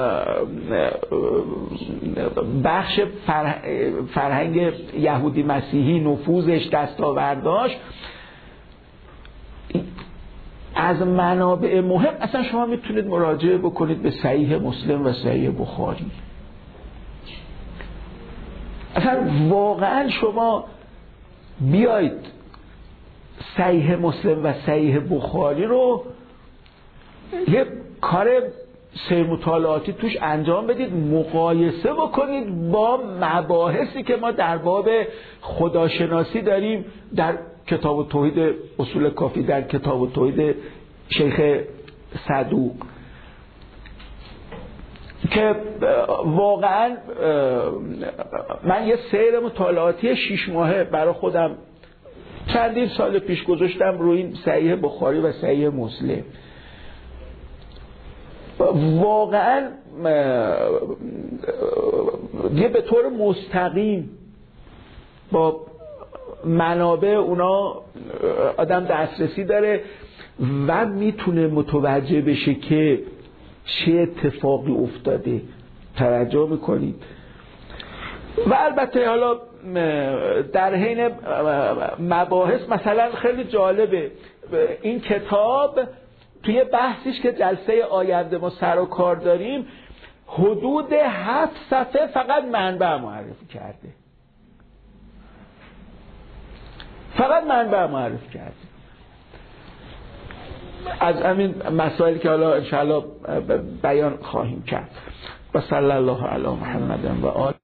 بخش فرهنگ یهودی مسیحی، نفوذش، دستاورداش، از منابع مهم اصلا شما میتونید مراجعه بکنید به صحیح مسلم و صحیح بخاری. اصلا واقعا شما بیایید صحیح مسلم و صحیح بخاری رو یه کار سیر مطالعاتی توش انجام بدید، مقایسه بکنید با مباحثی که ما در باب خداشناسی داریم در کتاب التوحید اصول کافی، در کتاب التوحید شیخ صدوق، که واقعا من یه سیر مطالعاتی 6 ماهه برای خودم چندین سال پیش گذاشتم روی این صحیح بخاری و صحیح مسلم واقعا یه به طور مستقیم با منابع اونا آدم دسترسی داره و میتونه متوجه بشه که چه اتفاقی افتاده. توجه میکنید. و البته حالا در حین مباحث مثلا خیلی جالبه این کتاب توی بحثیش که جلسه آینده ما سر و کار داریم حدود 7 صفحه فقط منبع معرفی کرده، فقط منبع معرفی کرده از همین مسائلی که حالا انشاءالله بیان خواهیم کرد. و صلی الله علی محمد و آله.